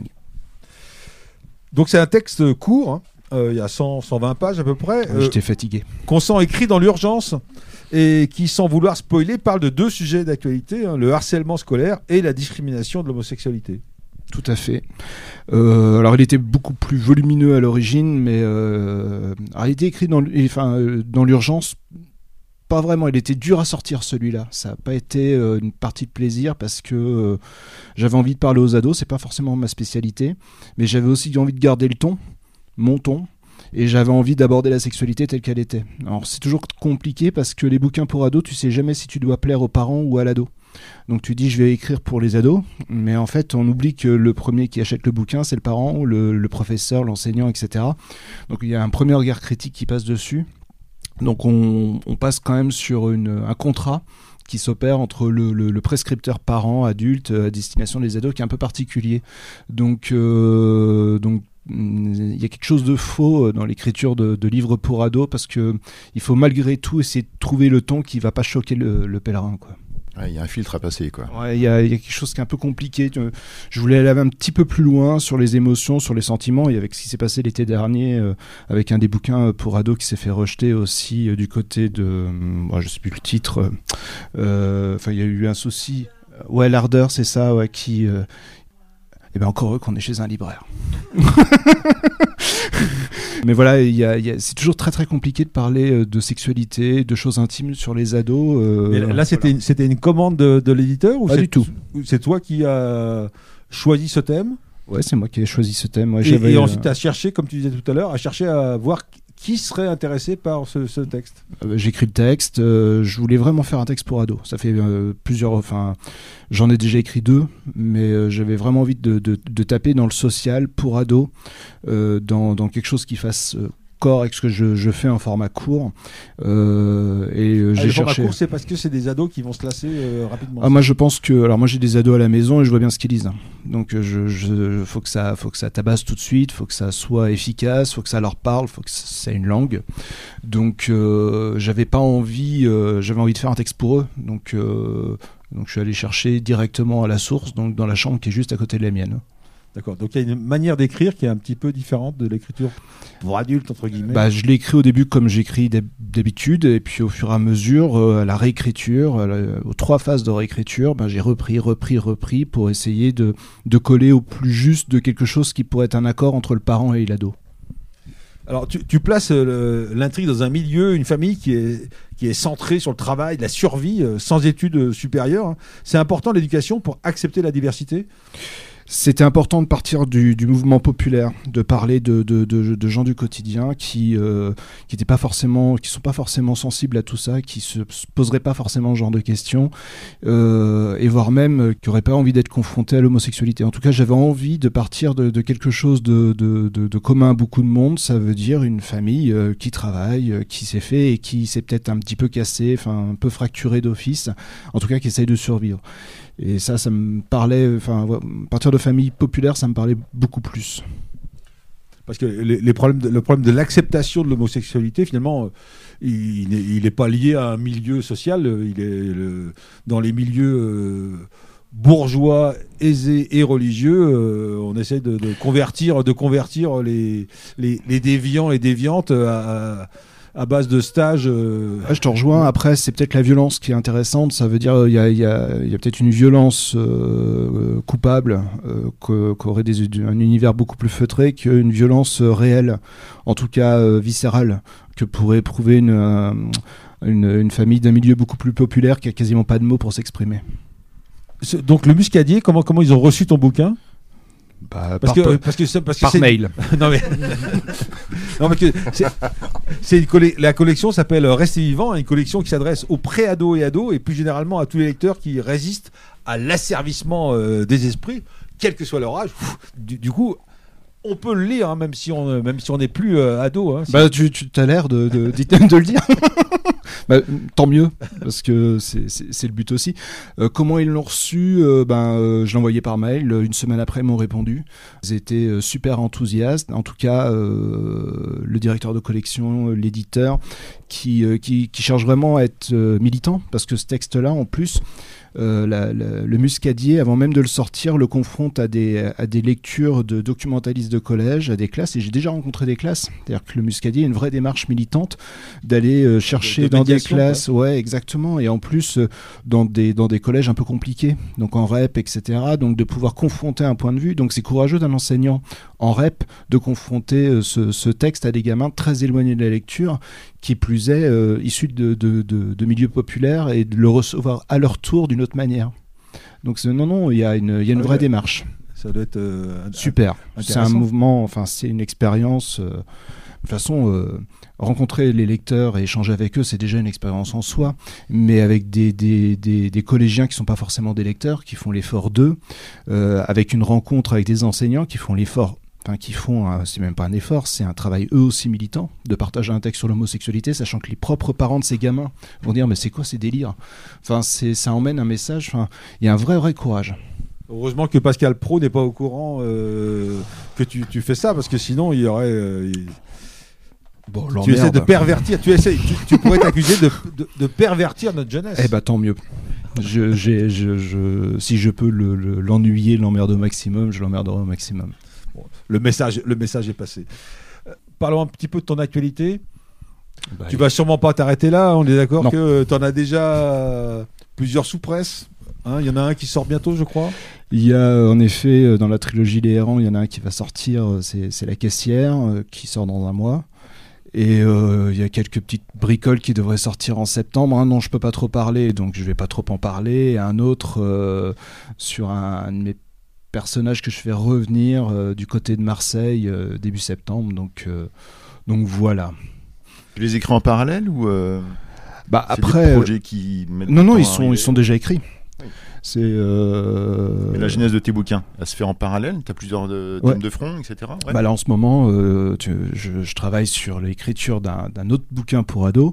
Donc c'est un texte court, hein. euh, il y a cent, cent vingt pages à peu près. Euh, J'étais fatigué. Qu'on sent écrit dans l'urgence et qui, sans vouloir spoiler, parle de deux sujets d'actualité, hein, le harcèlement scolaire et la discrimination de l'homosexualité. Tout à fait. Euh, alors il était beaucoup plus volumineux à l'origine, mais euh, alors, il était écrit dans, enfin, dans l'urgence. Pas vraiment, il était dur à sortir celui-là. Ça n'a pas été euh, une partie de plaisir parce que euh, j'avais envie de parler aux ados, c'est pas forcément ma spécialité, mais j'avais aussi envie de garder le ton, mon ton, et j'avais envie d'aborder la sexualité telle qu'elle était. Alors c'est toujours compliqué parce que les bouquins pour ados, tu sais jamais si tu dois plaire aux parents ou à l'ado. Donc tu dis je vais écrire pour les ados, mais en fait on oublie que le premier qui achète le bouquin c'est le parent, le, le professeur, l'enseignant, et cetera. Donc il y a un premier regard critique qui passe dessus. Donc on, on passe quand même sur une, un contrat qui s'opère entre le, le, le prescripteur parent, adulte, à destination des ados, qui est un peu particulier. Donc, euh, donc il y a quelque chose de faux dans l'écriture de, de livres pour ados, parce qu'il faut malgré tout essayer de trouver le ton qui ne va pas choquer le, le pèlerin, quoi. Il y a un filtre à passer, quoi. Ouais, il y a, y a quelque chose qui est un peu compliqué. Je voulais aller un petit peu plus loin sur les émotions, sur les sentiments, et avec ce qui s'est passé l'été dernier, euh, avec un des bouquins pour ados qui s'est fait rejeter aussi euh, du côté de, euh, bon, je sais plus le titre. Enfin, euh, il y a eu un souci. Ouais, l'ardeur, c'est ça, ouais, qui. Euh, et ben encore heureux qu'on est chez un libraire. Mais voilà, y a, y a, c'est toujours très très compliqué de parler de sexualité, de choses intimes sur les ados. Euh, Mais là, voilà. c'était, une, c'était une commande de, de l'éditeur ou Pas c'est, du tout. C'est toi qui as choisi ce thème? Ouais, c'est moi qui ai choisi ce thème. Ouais, et, j'avais, et ensuite, euh... tu as cherché, comme tu disais tout à l'heure, à chercher à voir qui serait intéressé par ce, ce texte. euh, J'ai écrit le texte. Euh, je voulais vraiment faire un texte pour ados. Ça fait euh, plusieurs. Enfin, j'en ai déjà écrit deux, mais euh, j'avais vraiment envie de, de, de taper dans le social pour ados, euh, dans, dans quelque chose qui fasse euh, corps avec ce que je, je fais en format court. Euh, et euh, Ah, j'ai le format cherché. court, c'est parce que c'est des ados qui vont se lasser euh, rapidement. Ah, moi, je pense que. Alors, moi, j'ai des ados à la maison et je vois bien ce qu'ils lisent. Donc, euh, je, je, faut que ça, faut que ça tabasse tout de suite, faut que ça soit efficace, faut que ça leur parle, faut que ça ait une langue. Donc, euh, j'avais pas envie, euh, j'avais envie de faire un texte pour eux. Donc, euh, donc, je suis allé chercher directement à la source, donc dans la chambre qui est juste à côté de la mienne. D'accord. Donc il y a une manière d'écrire qui est un petit peu différente de l'écriture pour adultes, entre guillemets. Bah, je l'ai écrit au début comme j'écris d'hab- d'habitude, et puis au fur et à mesure, euh, à la réécriture, à la- aux trois phases de réécriture, bah, j'ai repris, repris, repris pour essayer de, de coller au plus juste de quelque chose qui pourrait être un accord entre le parent et l'ado. Alors tu, tu places euh, le- l'intrigue dans un milieu, une famille qui est, qui est centrée sur le travail, la survie, euh, sans études euh, supérieures, hein. C'est important l'éducation pour accepter la diversité. C'était important de partir du, du mouvement populaire, de parler de, de, de, de gens du quotidien qui euh, qui étaient pas forcément, qui sont pas forcément sensibles à tout ça, qui se, se poseraient pas forcément ce genre de questions, euh, et voire même euh, qui auraient pas envie d'être confrontés à l'homosexualité. En tout cas, j'avais envie de partir de, de quelque chose de, de, de, de commun à beaucoup de monde. Ça veut dire une famille euh, qui travaille, euh, qui s'est fait et qui s'est peut-être un petit peu cassé, enfin un peu fracturé d'office, en tout cas qui essaye de survivre. Et ça, ça me parlait, enfin, à partir de famille populaire, ça me parlait beaucoup plus. Parce que les, les problèmes de, le problème de l'acceptation de l'homosexualité, finalement, euh, il n'est il est pas lié à un milieu social. euh, Il est le, dans les milieux euh, bourgeois, aisés et religieux, euh, on essaie de, de convertir, de convertir les, les, les déviants et déviantes à, à base de stages. Euh... Ah, je te rejoins. Après, c'est peut-être la violence qui est intéressante. Ça veut dire il y a, y a, y a peut-être une violence euh, coupable euh, que, qu'aurait des, un univers beaucoup plus feutré qu'une violence euh, réelle, en tout cas euh, viscérale, que pourrait éprouver une, euh, une, une famille d'un milieu beaucoup plus populaire qui a quasiment pas de mots pour s'exprimer. Donc le Muscadier, comment, comment ils ont reçu ton bouquin? Bah, parce, par que, peu, parce que parce que par c'est... mail. non mais non parce que c'est, c'est une colle... la collection s'appelle Restez vivant, une collection qui s'adresse aux pré-ados et ados et plus généralement à tous les lecteurs qui résistent à l'asservissement euh, des esprits, quel que soit leur âge. Du, du coup, on peut le lire, hein, même si on même si on n'est plus euh, ado. Hein, si... Bah tu, tu as l'air de, de, de, de le dire. Bah, tant mieux, parce que c'est, c'est, c'est le but aussi. Euh, comment ils l'ont reçu euh, ben, euh, je l'ai envoyé par mail. Une semaine après, ils m'ont répondu. Ils étaient euh, super enthousiastes. En tout cas, euh, le directeur de collection, l'éditeur, qui, euh, qui, qui cherche vraiment à être euh, militant, parce que ce texte-là, en plus, Euh, la, la, le Muscadier, avant même de le sortir, le confronte à des, à des lectures de documentalistes de collège, à des classes, et j'ai déjà rencontré des classes. C'est-à-dire que le Muscadier a une vraie démarche militante d'aller euh, chercher de, de dans des classes, ouais. ouais, exactement, et en plus euh, dans, des, dans des collèges un peu compliqués, donc en R E P, et cetera. Donc de pouvoir confronter un point de vue. Donc c'est courageux d'un enseignant en R E P de confronter euh, ce, ce texte à des gamins très éloignés de la lecture, qui plus est euh, issus de, de, de, de milieux populaires, et de le recevoir à leur tour d'une autre manière. Donc c'est, non, non, il y a une, il y a une vraie ouais, démarche. Ça doit être euh, super. C'est un mouvement, enfin c'est une expérience. Euh, de toute façon, euh, rencontrer les lecteurs et échanger avec eux, c'est déjà une expérience en soi. Mais avec des, des, des, des collégiens qui ne sont pas forcément des lecteurs, qui font l'effort d'eux, euh, avec une rencontre avec des enseignants qui font l'effort. Enfin, qui font, euh, c'est même pas un effort, c'est un travail eux aussi militant, de partager un texte sur l'homosexualité, sachant que les propres parents de ces gamins vont dire mais c'est quoi ces délires. Enfin, c'est, ça emmène un message, enfin, il y a un vrai vrai courage. Heureusement que Pascal Praud n'est pas au courant euh, que tu, tu fais ça, parce que sinon il y aurait... Euh, il... Bon, tu essaies de pervertir, tu, essaies, tu, tu pourrais t'accuser de, de, de pervertir notre jeunesse. Eh ben tant mieux. Je, j'ai, je, je, si je peux le, le, l'ennuyer, l'emmerder au maximum, je l'emmerderai au maximum. Bon, le, message, le message est passé. Euh, parlons un petit peu de ton actualité. Bah, tu vas sûrement pas t'arrêter là, on est d'accord non. que tu en as déjà euh, plusieurs sous-presses. Il hein, y en a un qui sort bientôt, je crois. Il y a en effet, dans la trilogie Les Errants, il y en a un qui va sortir, c'est, c'est La Caissière, euh, qui sort dans un mois. Et euh, il y a quelques petites bricoles qui devraient sortir en septembre. Un dont je peux pas trop parler, donc je vais pas trop en parler. Et un autre euh, sur un, un de mes personnages que je fais revenir euh, du côté de Marseille euh, début septembre. Donc, euh, donc voilà. Tu les écris en parallèle ou euh, bah c'est après, des projets qui mettent non non ils sont ils sont déjà écrits. Oui. C'est euh... Mais la genèse de tes bouquins, elle se fait en parallèle. T'as plusieurs de, thèmes ouais. de front, et cetera. Ouais. Bah là en ce moment, euh, tu, je, je travaille sur l'écriture d'un, d'un autre bouquin pour ados.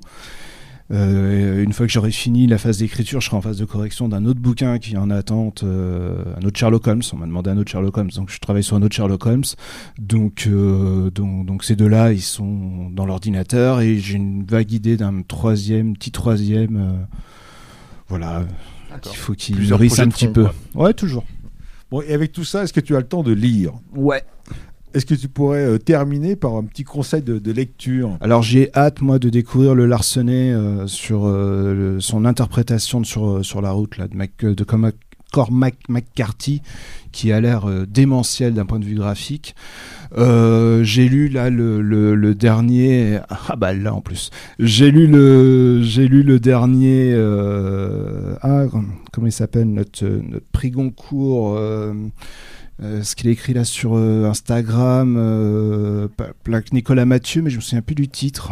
Euh, une fois que j'aurai fini la phase d'écriture, je serai en phase de correction d'un autre bouquin qui est en attente, euh, un autre Sherlock Holmes. On m'a demandé un autre Sherlock Holmes, donc je travaille sur un autre Sherlock Holmes. Donc, euh, donc, donc ces deux-là, ils sont dans l'ordinateur et j'ai une vague idée d'un troisième, petit troisième. Euh, voilà. D'accord. Il faut qu'il mûrisse un petit peu. Quoi. Ouais, toujours. Bon, et avec tout ça, est-ce que tu as le temps de lire ? Ouais. Est-ce que tu pourrais euh, terminer par un petit conseil de, de lecture ? Alors j'ai hâte moi de découvrir le Larsenet euh, sur euh, le, son interprétation de sur sur la route là de, Mac, de Cormac, Cormac McCarthy, qui a l'air euh, démentiel d'un point de vue graphique. Euh, j'ai lu là le, le, le dernier ah bah là en plus j'ai lu le j'ai lu le dernier euh, ah comment il s'appelle notre notre prix Goncourt. Euh, Euh, ce qu'il a écrit là sur euh, Instagram, euh, plaque Nicolas Mathieu, mais je me souviens plus du titre.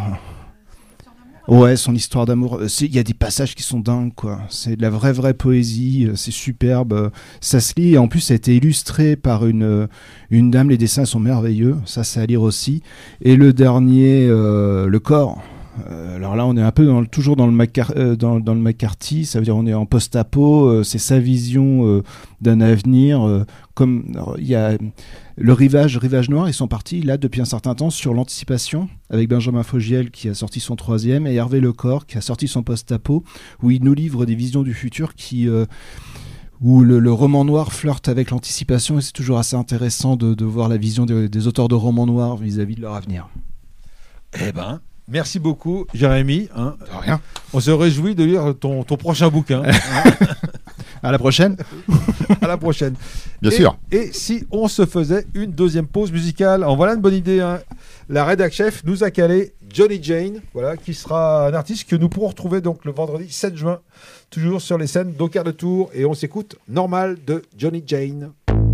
Ouais, son histoire d'amour. Il y a des passages qui sont dingues, quoi. C'est de la vraie, vraie poésie. C'est superbe. Ça se lit. Et en plus, ça a été illustré par une, une dame. Les dessins sont merveilleux. Ça, c'est à lire aussi. Et le dernier, euh, Le Corps. Euh, alors là, on est un peu dans le, toujours dans le, Macar- euh, dans, dans le McCarthy. Ça veut dire on est en post-apo. Euh, c'est sa vision euh, d'un avenir. Euh, comme il y a le Rivage, Rivage Noir, ils sont partis là depuis un certain temps sur l'anticipation avec Benjamin Fogiel qui a sorti son troisième et Hervé Lecor qui a sorti son post-apo où il nous livre des visions du futur qui euh, où le, le roman noir flirte avec l'anticipation et c'est toujours assez intéressant de, de voir la vision des, des auteurs de romans noirs vis-à-vis de leur avenir. Eh ben. Merci beaucoup, Jérémy. Hein. De rien. On se réjouit de lire ton, ton prochain bouquin. À la prochaine. À la prochaine. Bien et, sûr. Et si on se faisait une deuxième pause musicale, en voilà une bonne idée. Hein. La rédac chef nous a calé Johnny Jane, voilà, qui sera un artiste que nous pourrons retrouver donc le vendredi sept juin, toujours sur les scènes d'Au Quart de Tour. Et on s'écoute Normal de Johnny Jane.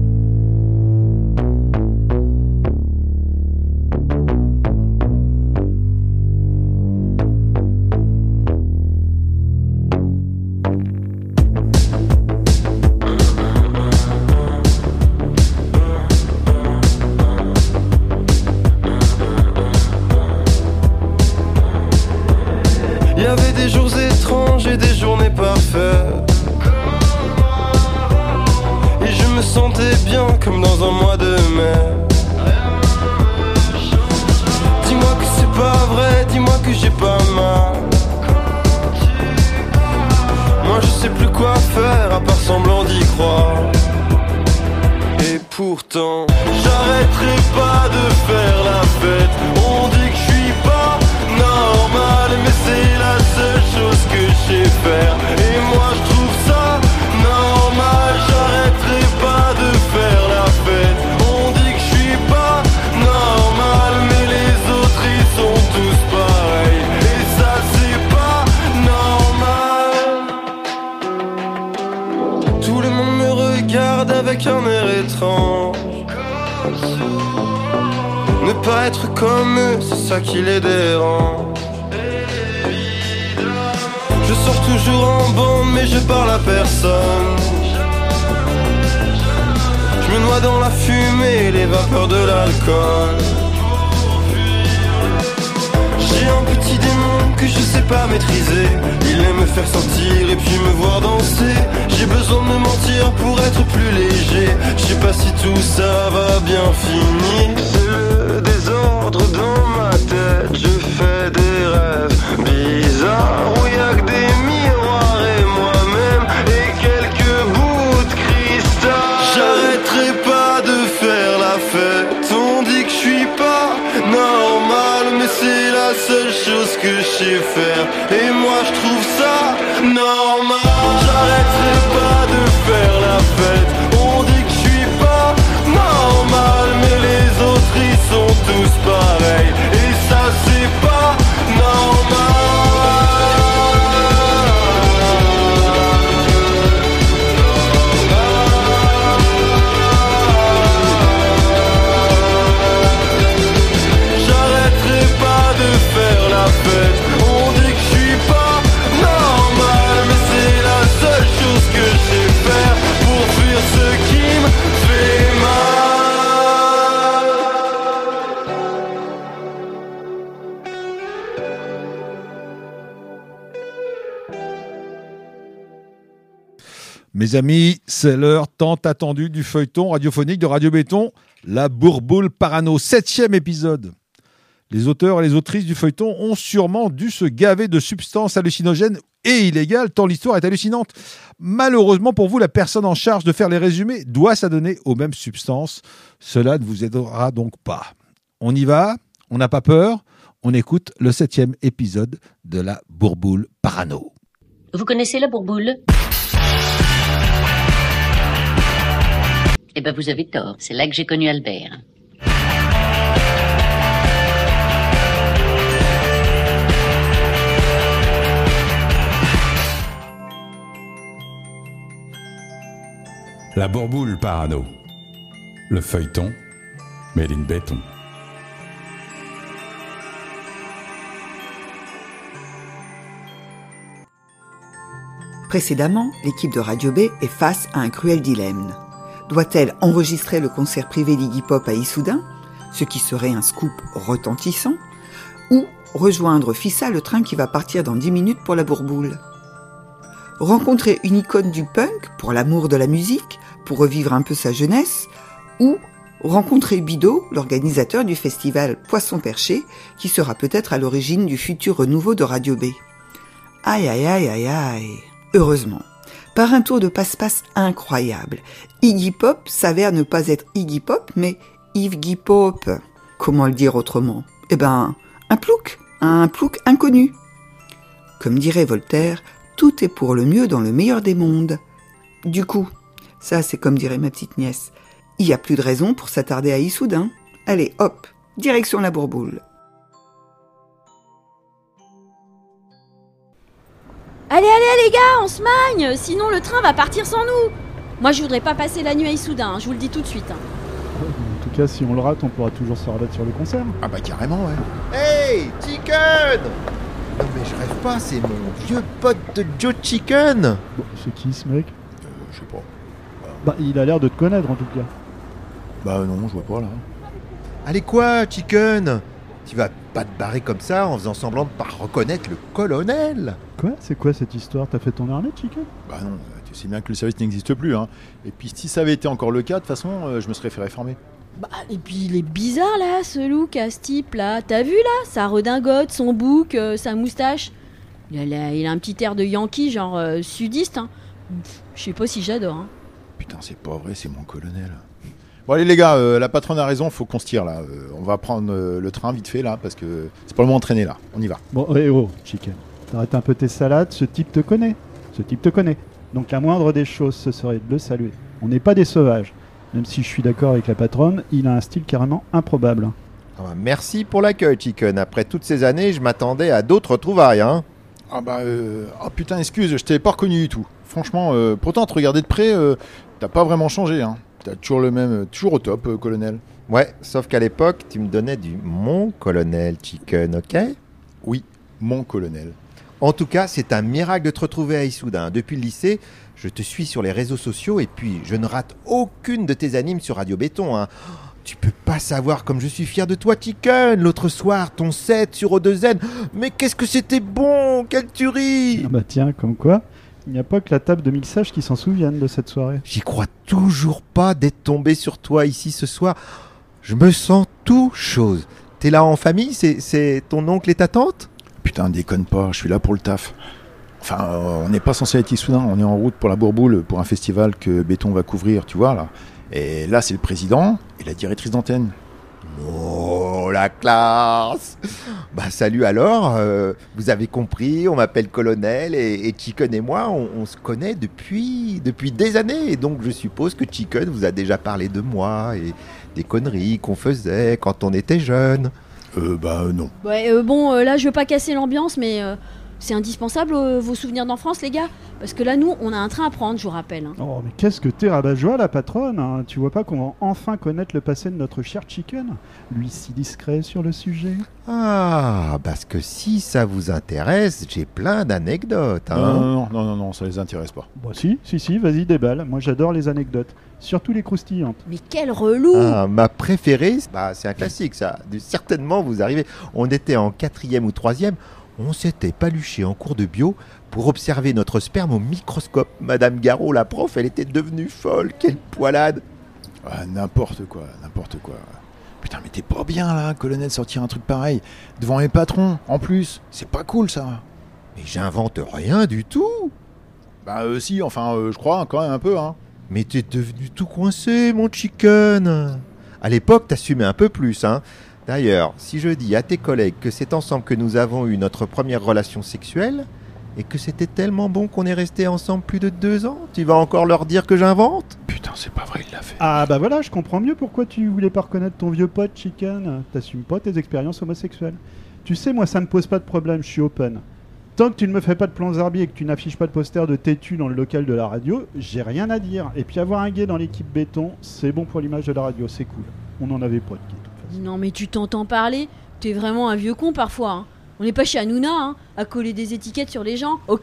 Et des journées parfaites, et je me sentais bien comme dans un mois de mai. Dis-moi que c'est pas vrai, dis-moi que j'ai pas mal. Moi je sais plus quoi faire à part semblant d'y croire. Et pourtant j'arrêterai pas de faire la fête. On dit que je suis pas normal, mais c'est la seule chose que je sais faire. Et moi je trouve ça normal. J'arrêterai pas de faire la fête. On dit que je suis pas normal, mais les autres ils sont tous pareils. Et ça c'est pas normal. Tout le monde me regarde avec un air étrange. Ne pas être comme eux, c'est ça qui les dérange. Je sors toujours en bande mais je parle à personne. Je me noie dans la fumée et les vapeurs de l'alcool. J'ai un petit démon que je sais pas maîtriser. Il aime me faire sentir et puis me voir danser. J'ai besoin de me mentir pour être plus léger. Je sais pas si tout ça va bien finir. C'est le désordre dans ma tête. Je fais des rêves bizarres où y'a que des miroirs et moi-même et quelques bouts de cristal. J'arrêterai pas de faire la fête. On dit que je suis pas normal, mais c'est la seule chose que je sais faire. Et moi je trouve ça normal. J'arrêterai pas de faire la fête. On dit que je suis pas normal, mais les autres ils sont tous pareils. Et ça c'est pas normal. J'arrêterai pas de faire la fête. On dit que je suis pas normal, mais c'est la seule chose que je sais faire pour fuir ce qui me fait mal. Mes amis, c'est l'heure tant attendue du feuilleton radiophonique de Radio Béton, La Bourboule Parano, septième épisode. Les auteurs et les autrices du feuilleton ont sûrement dû se gaver de substances hallucinogènes et illégales, tant l'histoire est hallucinante. Malheureusement pour vous, la personne en charge de faire les résumés doit s'adonner aux mêmes substances. Cela ne vous aidera donc pas. On y va, on n'a pas peur, on écoute le septième épisode de La Bourboule Parano. Vous connaissez la bourboule ? Eh ben vous avez tort, c'est là que j'ai connu Albert. La Bourboule Parano, le feuilleton made in béton. Précédemment, l'équipe de Radio B est face à un cruel dilemme. Doit-elle enregistrer le concert privé d'Iggy Pop à Issoudun, ce qui serait un scoop retentissant, ou rejoindre Fissa, le train qui va partir dans dix minutes pour la Bourboule? Rencontrer une icône du punk pour l'amour de la musique, pour revivre un peu sa jeunesse, ou rencontrer Bido, l'organisateur du festival Poisson Perché, qui sera peut-être à l'origine du futur renouveau de Radio B. Aïe aïe aïe aïe aïe. Heureusement, par un tour de passe-passe incroyable, Iggy Pop s'avère ne pas être Iggy Pop, mais Yves Guy Pop. Comment le dire autrement ? Eh ben, un plouc, un plouc inconnu. Comme dirait Voltaire, tout est pour le mieux dans le meilleur des mondes. Du coup, ça c'est comme dirait ma petite nièce, il n'y a plus de raison pour s'attarder à Issoudun. Allez, hop, direction la Bourboule. Allez, allez les gars, on se magne, sinon le train va partir sans nous. Moi je voudrais pas passer la nuit à Issoudun, hein, je vous le dis tout de suite. Hein. En tout cas, si on le rate, on pourra toujours se rebattre sur le concert. Ah bah carrément, ouais. Hey, Chicken! Non mais je rêve pas, c'est mon vieux pote de Joe Chicken. Bon, c'est qui ce mec? Euh, je sais pas. Bah, il a l'air de te connaître en tout cas. Bah non, je vois pas là. Allez quoi, Chicken? Tu vas pas te barrer comme ça en faisant semblant de pas reconnaître le colonel? Quoi? C'est quoi cette histoire? T'as fait ton armée, Chicken? Bah non, tu sais bien que le service n'existe plus, hein. Et puis si ça avait été encore le cas, de toute façon, euh, je me serais fait réformer. Bah, et puis il est bizarre là, ce look à ce type là. T'as vu là? Sa redingote, son bouc, euh, sa moustache. Il a, la- il a un petit air de Yankee, genre euh, sudiste. Hein. Pff, je sais pas si j'adore. Hein. Putain, c'est pas vrai, c'est mon colonel. Bon allez les gars, euh, la patronne a raison, faut qu'on se tire là. Euh, on va prendre euh, le train vite fait là, parce que c'est pas le moment de traîner là. On y va. Bon, eh oh, Chicken. T'arrêtes un peu tes salades, ce type te connaît. Ce type te connaît. Donc la moindre des choses, ce serait de le saluer. On n'est pas des sauvages. Même si je suis d'accord avec la patronne, il a un style carrément improbable. Ah bah, merci pour l'accueil, Chicken. Après toutes ces années, je m'attendais à d'autres trouvailles, hein. Ah bah, euh... oh putain, excuse, je t'avais pas reconnu du tout. Franchement, euh, pourtant, te regarder de près, euh, t'as pas vraiment changé, hein. T'as toujours le même, euh, toujours au top, euh, colonel. Ouais, sauf qu'à l'époque, tu me donnais du mon colonel, Chicken, ok? Oui, mon colonel. En tout cas, c'est un miracle de te retrouver à Issoudun. Depuis le lycée, je te suis sur les réseaux sociaux et puis je ne rate aucune de tes animes sur Radio Béton, hein. Tu peux pas savoir comme je suis fier de toi, Chicken. L'autre soir, ton set sur O deux N. Mais qu'est-ce que c'était bon! Quelle tuerie! Ah bah tiens, comme quoi, il n'y a pas que la table de mixage qui s'en souvienne de cette soirée. J'y crois toujours pas d'être tombé sur toi ici ce soir. Je me sens tout chose. T'es là en famille? C'est, c'est ton oncle et ta tante? Putain, déconne pas, je suis là pour le taf. Enfin, euh, on n'est pas censé être Issoudun, on est en route pour la Bourboule, pour un festival que Béton va couvrir, tu vois, là. Et là, c'est le président et la directrice d'antenne. Oh, la classe! Bah, salut alors, euh, vous avez compris, on m'appelle Colonel et, et Chicken et moi, on, on se connaît depuis, depuis des années. Et donc, je suppose que Chicken vous a déjà parlé de moi et des conneries qu'on faisait quand on était jeunes. Euh, bah, euh, non. Ouais, euh, bon, euh, là je veux pas casser l'ambiance, mais euh, c'est indispensable euh, vos souvenirs d'enfance, les gars. Parce que là, nous, on a un train à prendre, je vous rappelle. Hein. Oh, mais qu'est-ce que t'es rabat-joie, la patronne, hein. Tu vois pas qu'on va enfin connaître le passé de notre cher Chicken? Lui si discret sur le sujet. Ah, parce que si ça vous intéresse, j'ai plein d'anecdotes. Hein. Non, non, non, non, non, ça les intéresse pas. Bah si, si, si, vas-y, déballe. Moi j'adore les anecdotes. Surtout les croustillantes. Mais quel relou! Ah, ma préférée, bah, c'est un classique ça. Certainement vous arrivez. On était en quatrième ou troisième. On s'était paluché en cours de bio pour observer notre sperme au microscope. Madame Garot, la prof, elle était devenue folle. Quelle poilade! Ah, n'importe quoi, n'importe quoi. Putain, mais t'es pas bien là, colonel, sortir un truc pareil devant mes patrons. En plus, c'est pas cool ça. Mais j'invente rien du tout. Bah euh, si, enfin, euh, je crois quand même un peu, hein. Mais t'es devenu tout coincé, mon Chicken. À l'époque, t'assumais un peu plus, hein. D'ailleurs, si je dis à tes collègues que c'est ensemble que nous avons eu notre première relation sexuelle et que c'était tellement bon qu'on est resté ensemble plus de deux ans, tu vas encore leur dire que j'invente? Putain, c'est pas vrai, il l'a fait. Ah bah voilà, je comprends mieux pourquoi tu voulais pas reconnaître ton vieux pote Chicken. T'assumes pas tes expériences homosexuelles. Tu sais, moi ça me pose pas de problème, je suis open. Tant que tu ne me fais pas de plans zarbi et que tu n'affiches pas de poster de têtu dans le local de la radio, j'ai rien à dire. Et puis avoir un gay dans l'équipe Béton, c'est bon pour l'image de la radio, c'est cool. On n'en avait pas de gay. Non mais tu t'entends parler, t'es vraiment un vieux con parfois. Hein. On n'est pas chez Hanouna, hein, à coller des étiquettes sur les gens, ok?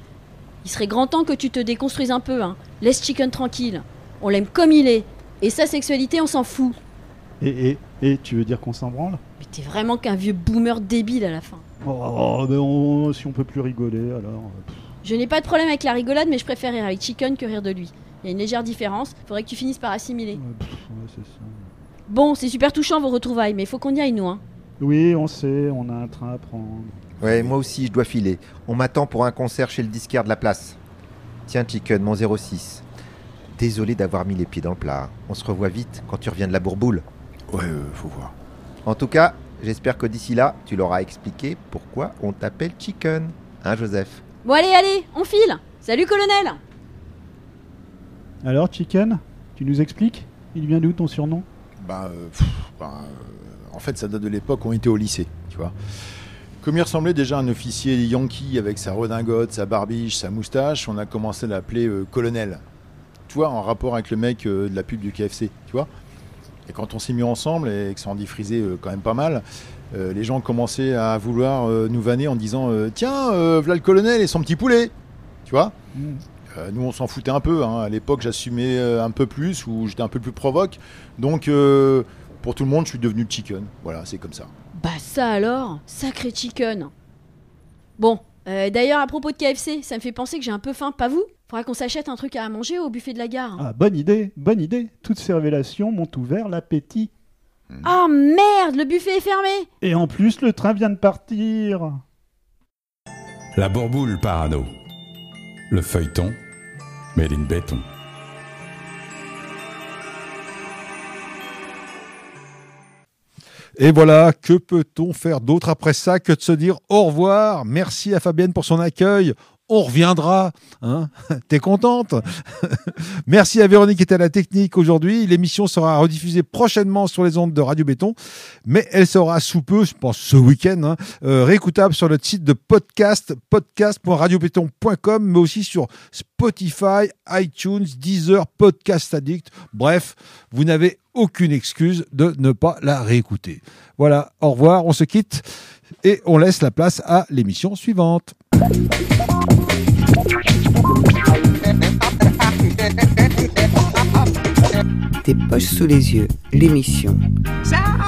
Il serait grand temps que tu te déconstruises un peu. Hein. Laisse Chicken tranquille. On l'aime comme il est. Et sa sexualité, on s'en fout. Et, et, et tu veux dire qu'on s'en branle? Mais t'es vraiment qu'un vieux boomer débile à la fin. Oh, ben on, si on peut plus rigoler, alors... Pff. Je n'ai pas de problème avec la rigolade, mais je préfère rire avec Chicken que rire de lui. Il y a une légère différence, faudrait que tu finisses par assimiler. Ouais, pff, ouais, c'est ça. Bon, c'est super touchant vos retrouvailles, mais il faut qu'on y aille nous, hein. Oui, on sait, on a un train à prendre. Ouais, moi aussi, je dois filer. On m'attend pour un concert chez le disquaire de la place. Tiens, Chicken, mon zéro six. Désolé d'avoir mis les pieds dans le plat. On se revoit vite quand tu reviens de la Bourboule. Ouais, euh, faut voir. En tout cas, J'espère que d'ici là, tu leur as expliqué pourquoi on t'appelle Chicken. Hein, Joseph? Bon allez, allez, on file. Salut colonel. Alors, Chicken, tu nous expliques? Il vient d'où ton surnom? Bah, euh, pff, bah euh, en fait, ça date de l'époque où on était au lycée, tu vois. Comme il ressemblait déjà à un officier yankee avec sa redingote, sa barbiche, sa moustache, on a commencé à l'appeler euh, colonel. Tu vois, en rapport avec le mec euh, de la pub du K F C, tu vois. Et quand on s'est mis ensemble et que ça en diffusait euh, quand même pas mal, euh, les gens commençaient à vouloir euh, nous vanner en disant euh, tiens, euh, voilà le colonel et son petit poulet, tu vois. Mmh. Euh, nous, on s'en foutait un peu. Hein. À l'époque, j'assumais euh, un peu plus ou j'étais un peu plus provoque. Donc, euh, pour tout le monde, je suis devenu Chicken. Voilà, c'est comme ça. Bah ça alors, sacré Chicken. Bon, euh, d'ailleurs, à propos de K F C, ça me fait penser que j'ai un peu faim, pas vous? Faudra qu'on s'achète un truc à manger au buffet de la gare. Ah, bonne idée, bonne idée. Toutes ces révélations m'ont ouvert l'appétit. Oh merde, le buffet est fermé. Et en plus, le train vient de partir. La bourboule parano. Le feuilleton, made in béton. Et voilà, que peut-on faire d'autre après ça que de se dire au revoir? Merci à Fabienne pour son accueil. On reviendra, hein? T'es contente? Merci à Véronique qui était à la technique aujourd'hui. L'émission sera rediffusée prochainement sur les ondes de Radio Béton, mais elle sera sous peu, je pense ce week-end, hein, euh, réécoutable sur notre site de podcast, podcast point radio béton point com, mais aussi sur Spotify, iTunes, Deezer, Podcast Addict. Bref, vous n'avez aucune excuse de ne pas la réécouter. Voilà, au revoir, on se quitte et on laisse la place à l'émission suivante. Tes poches sous les yeux, l'émission. Ça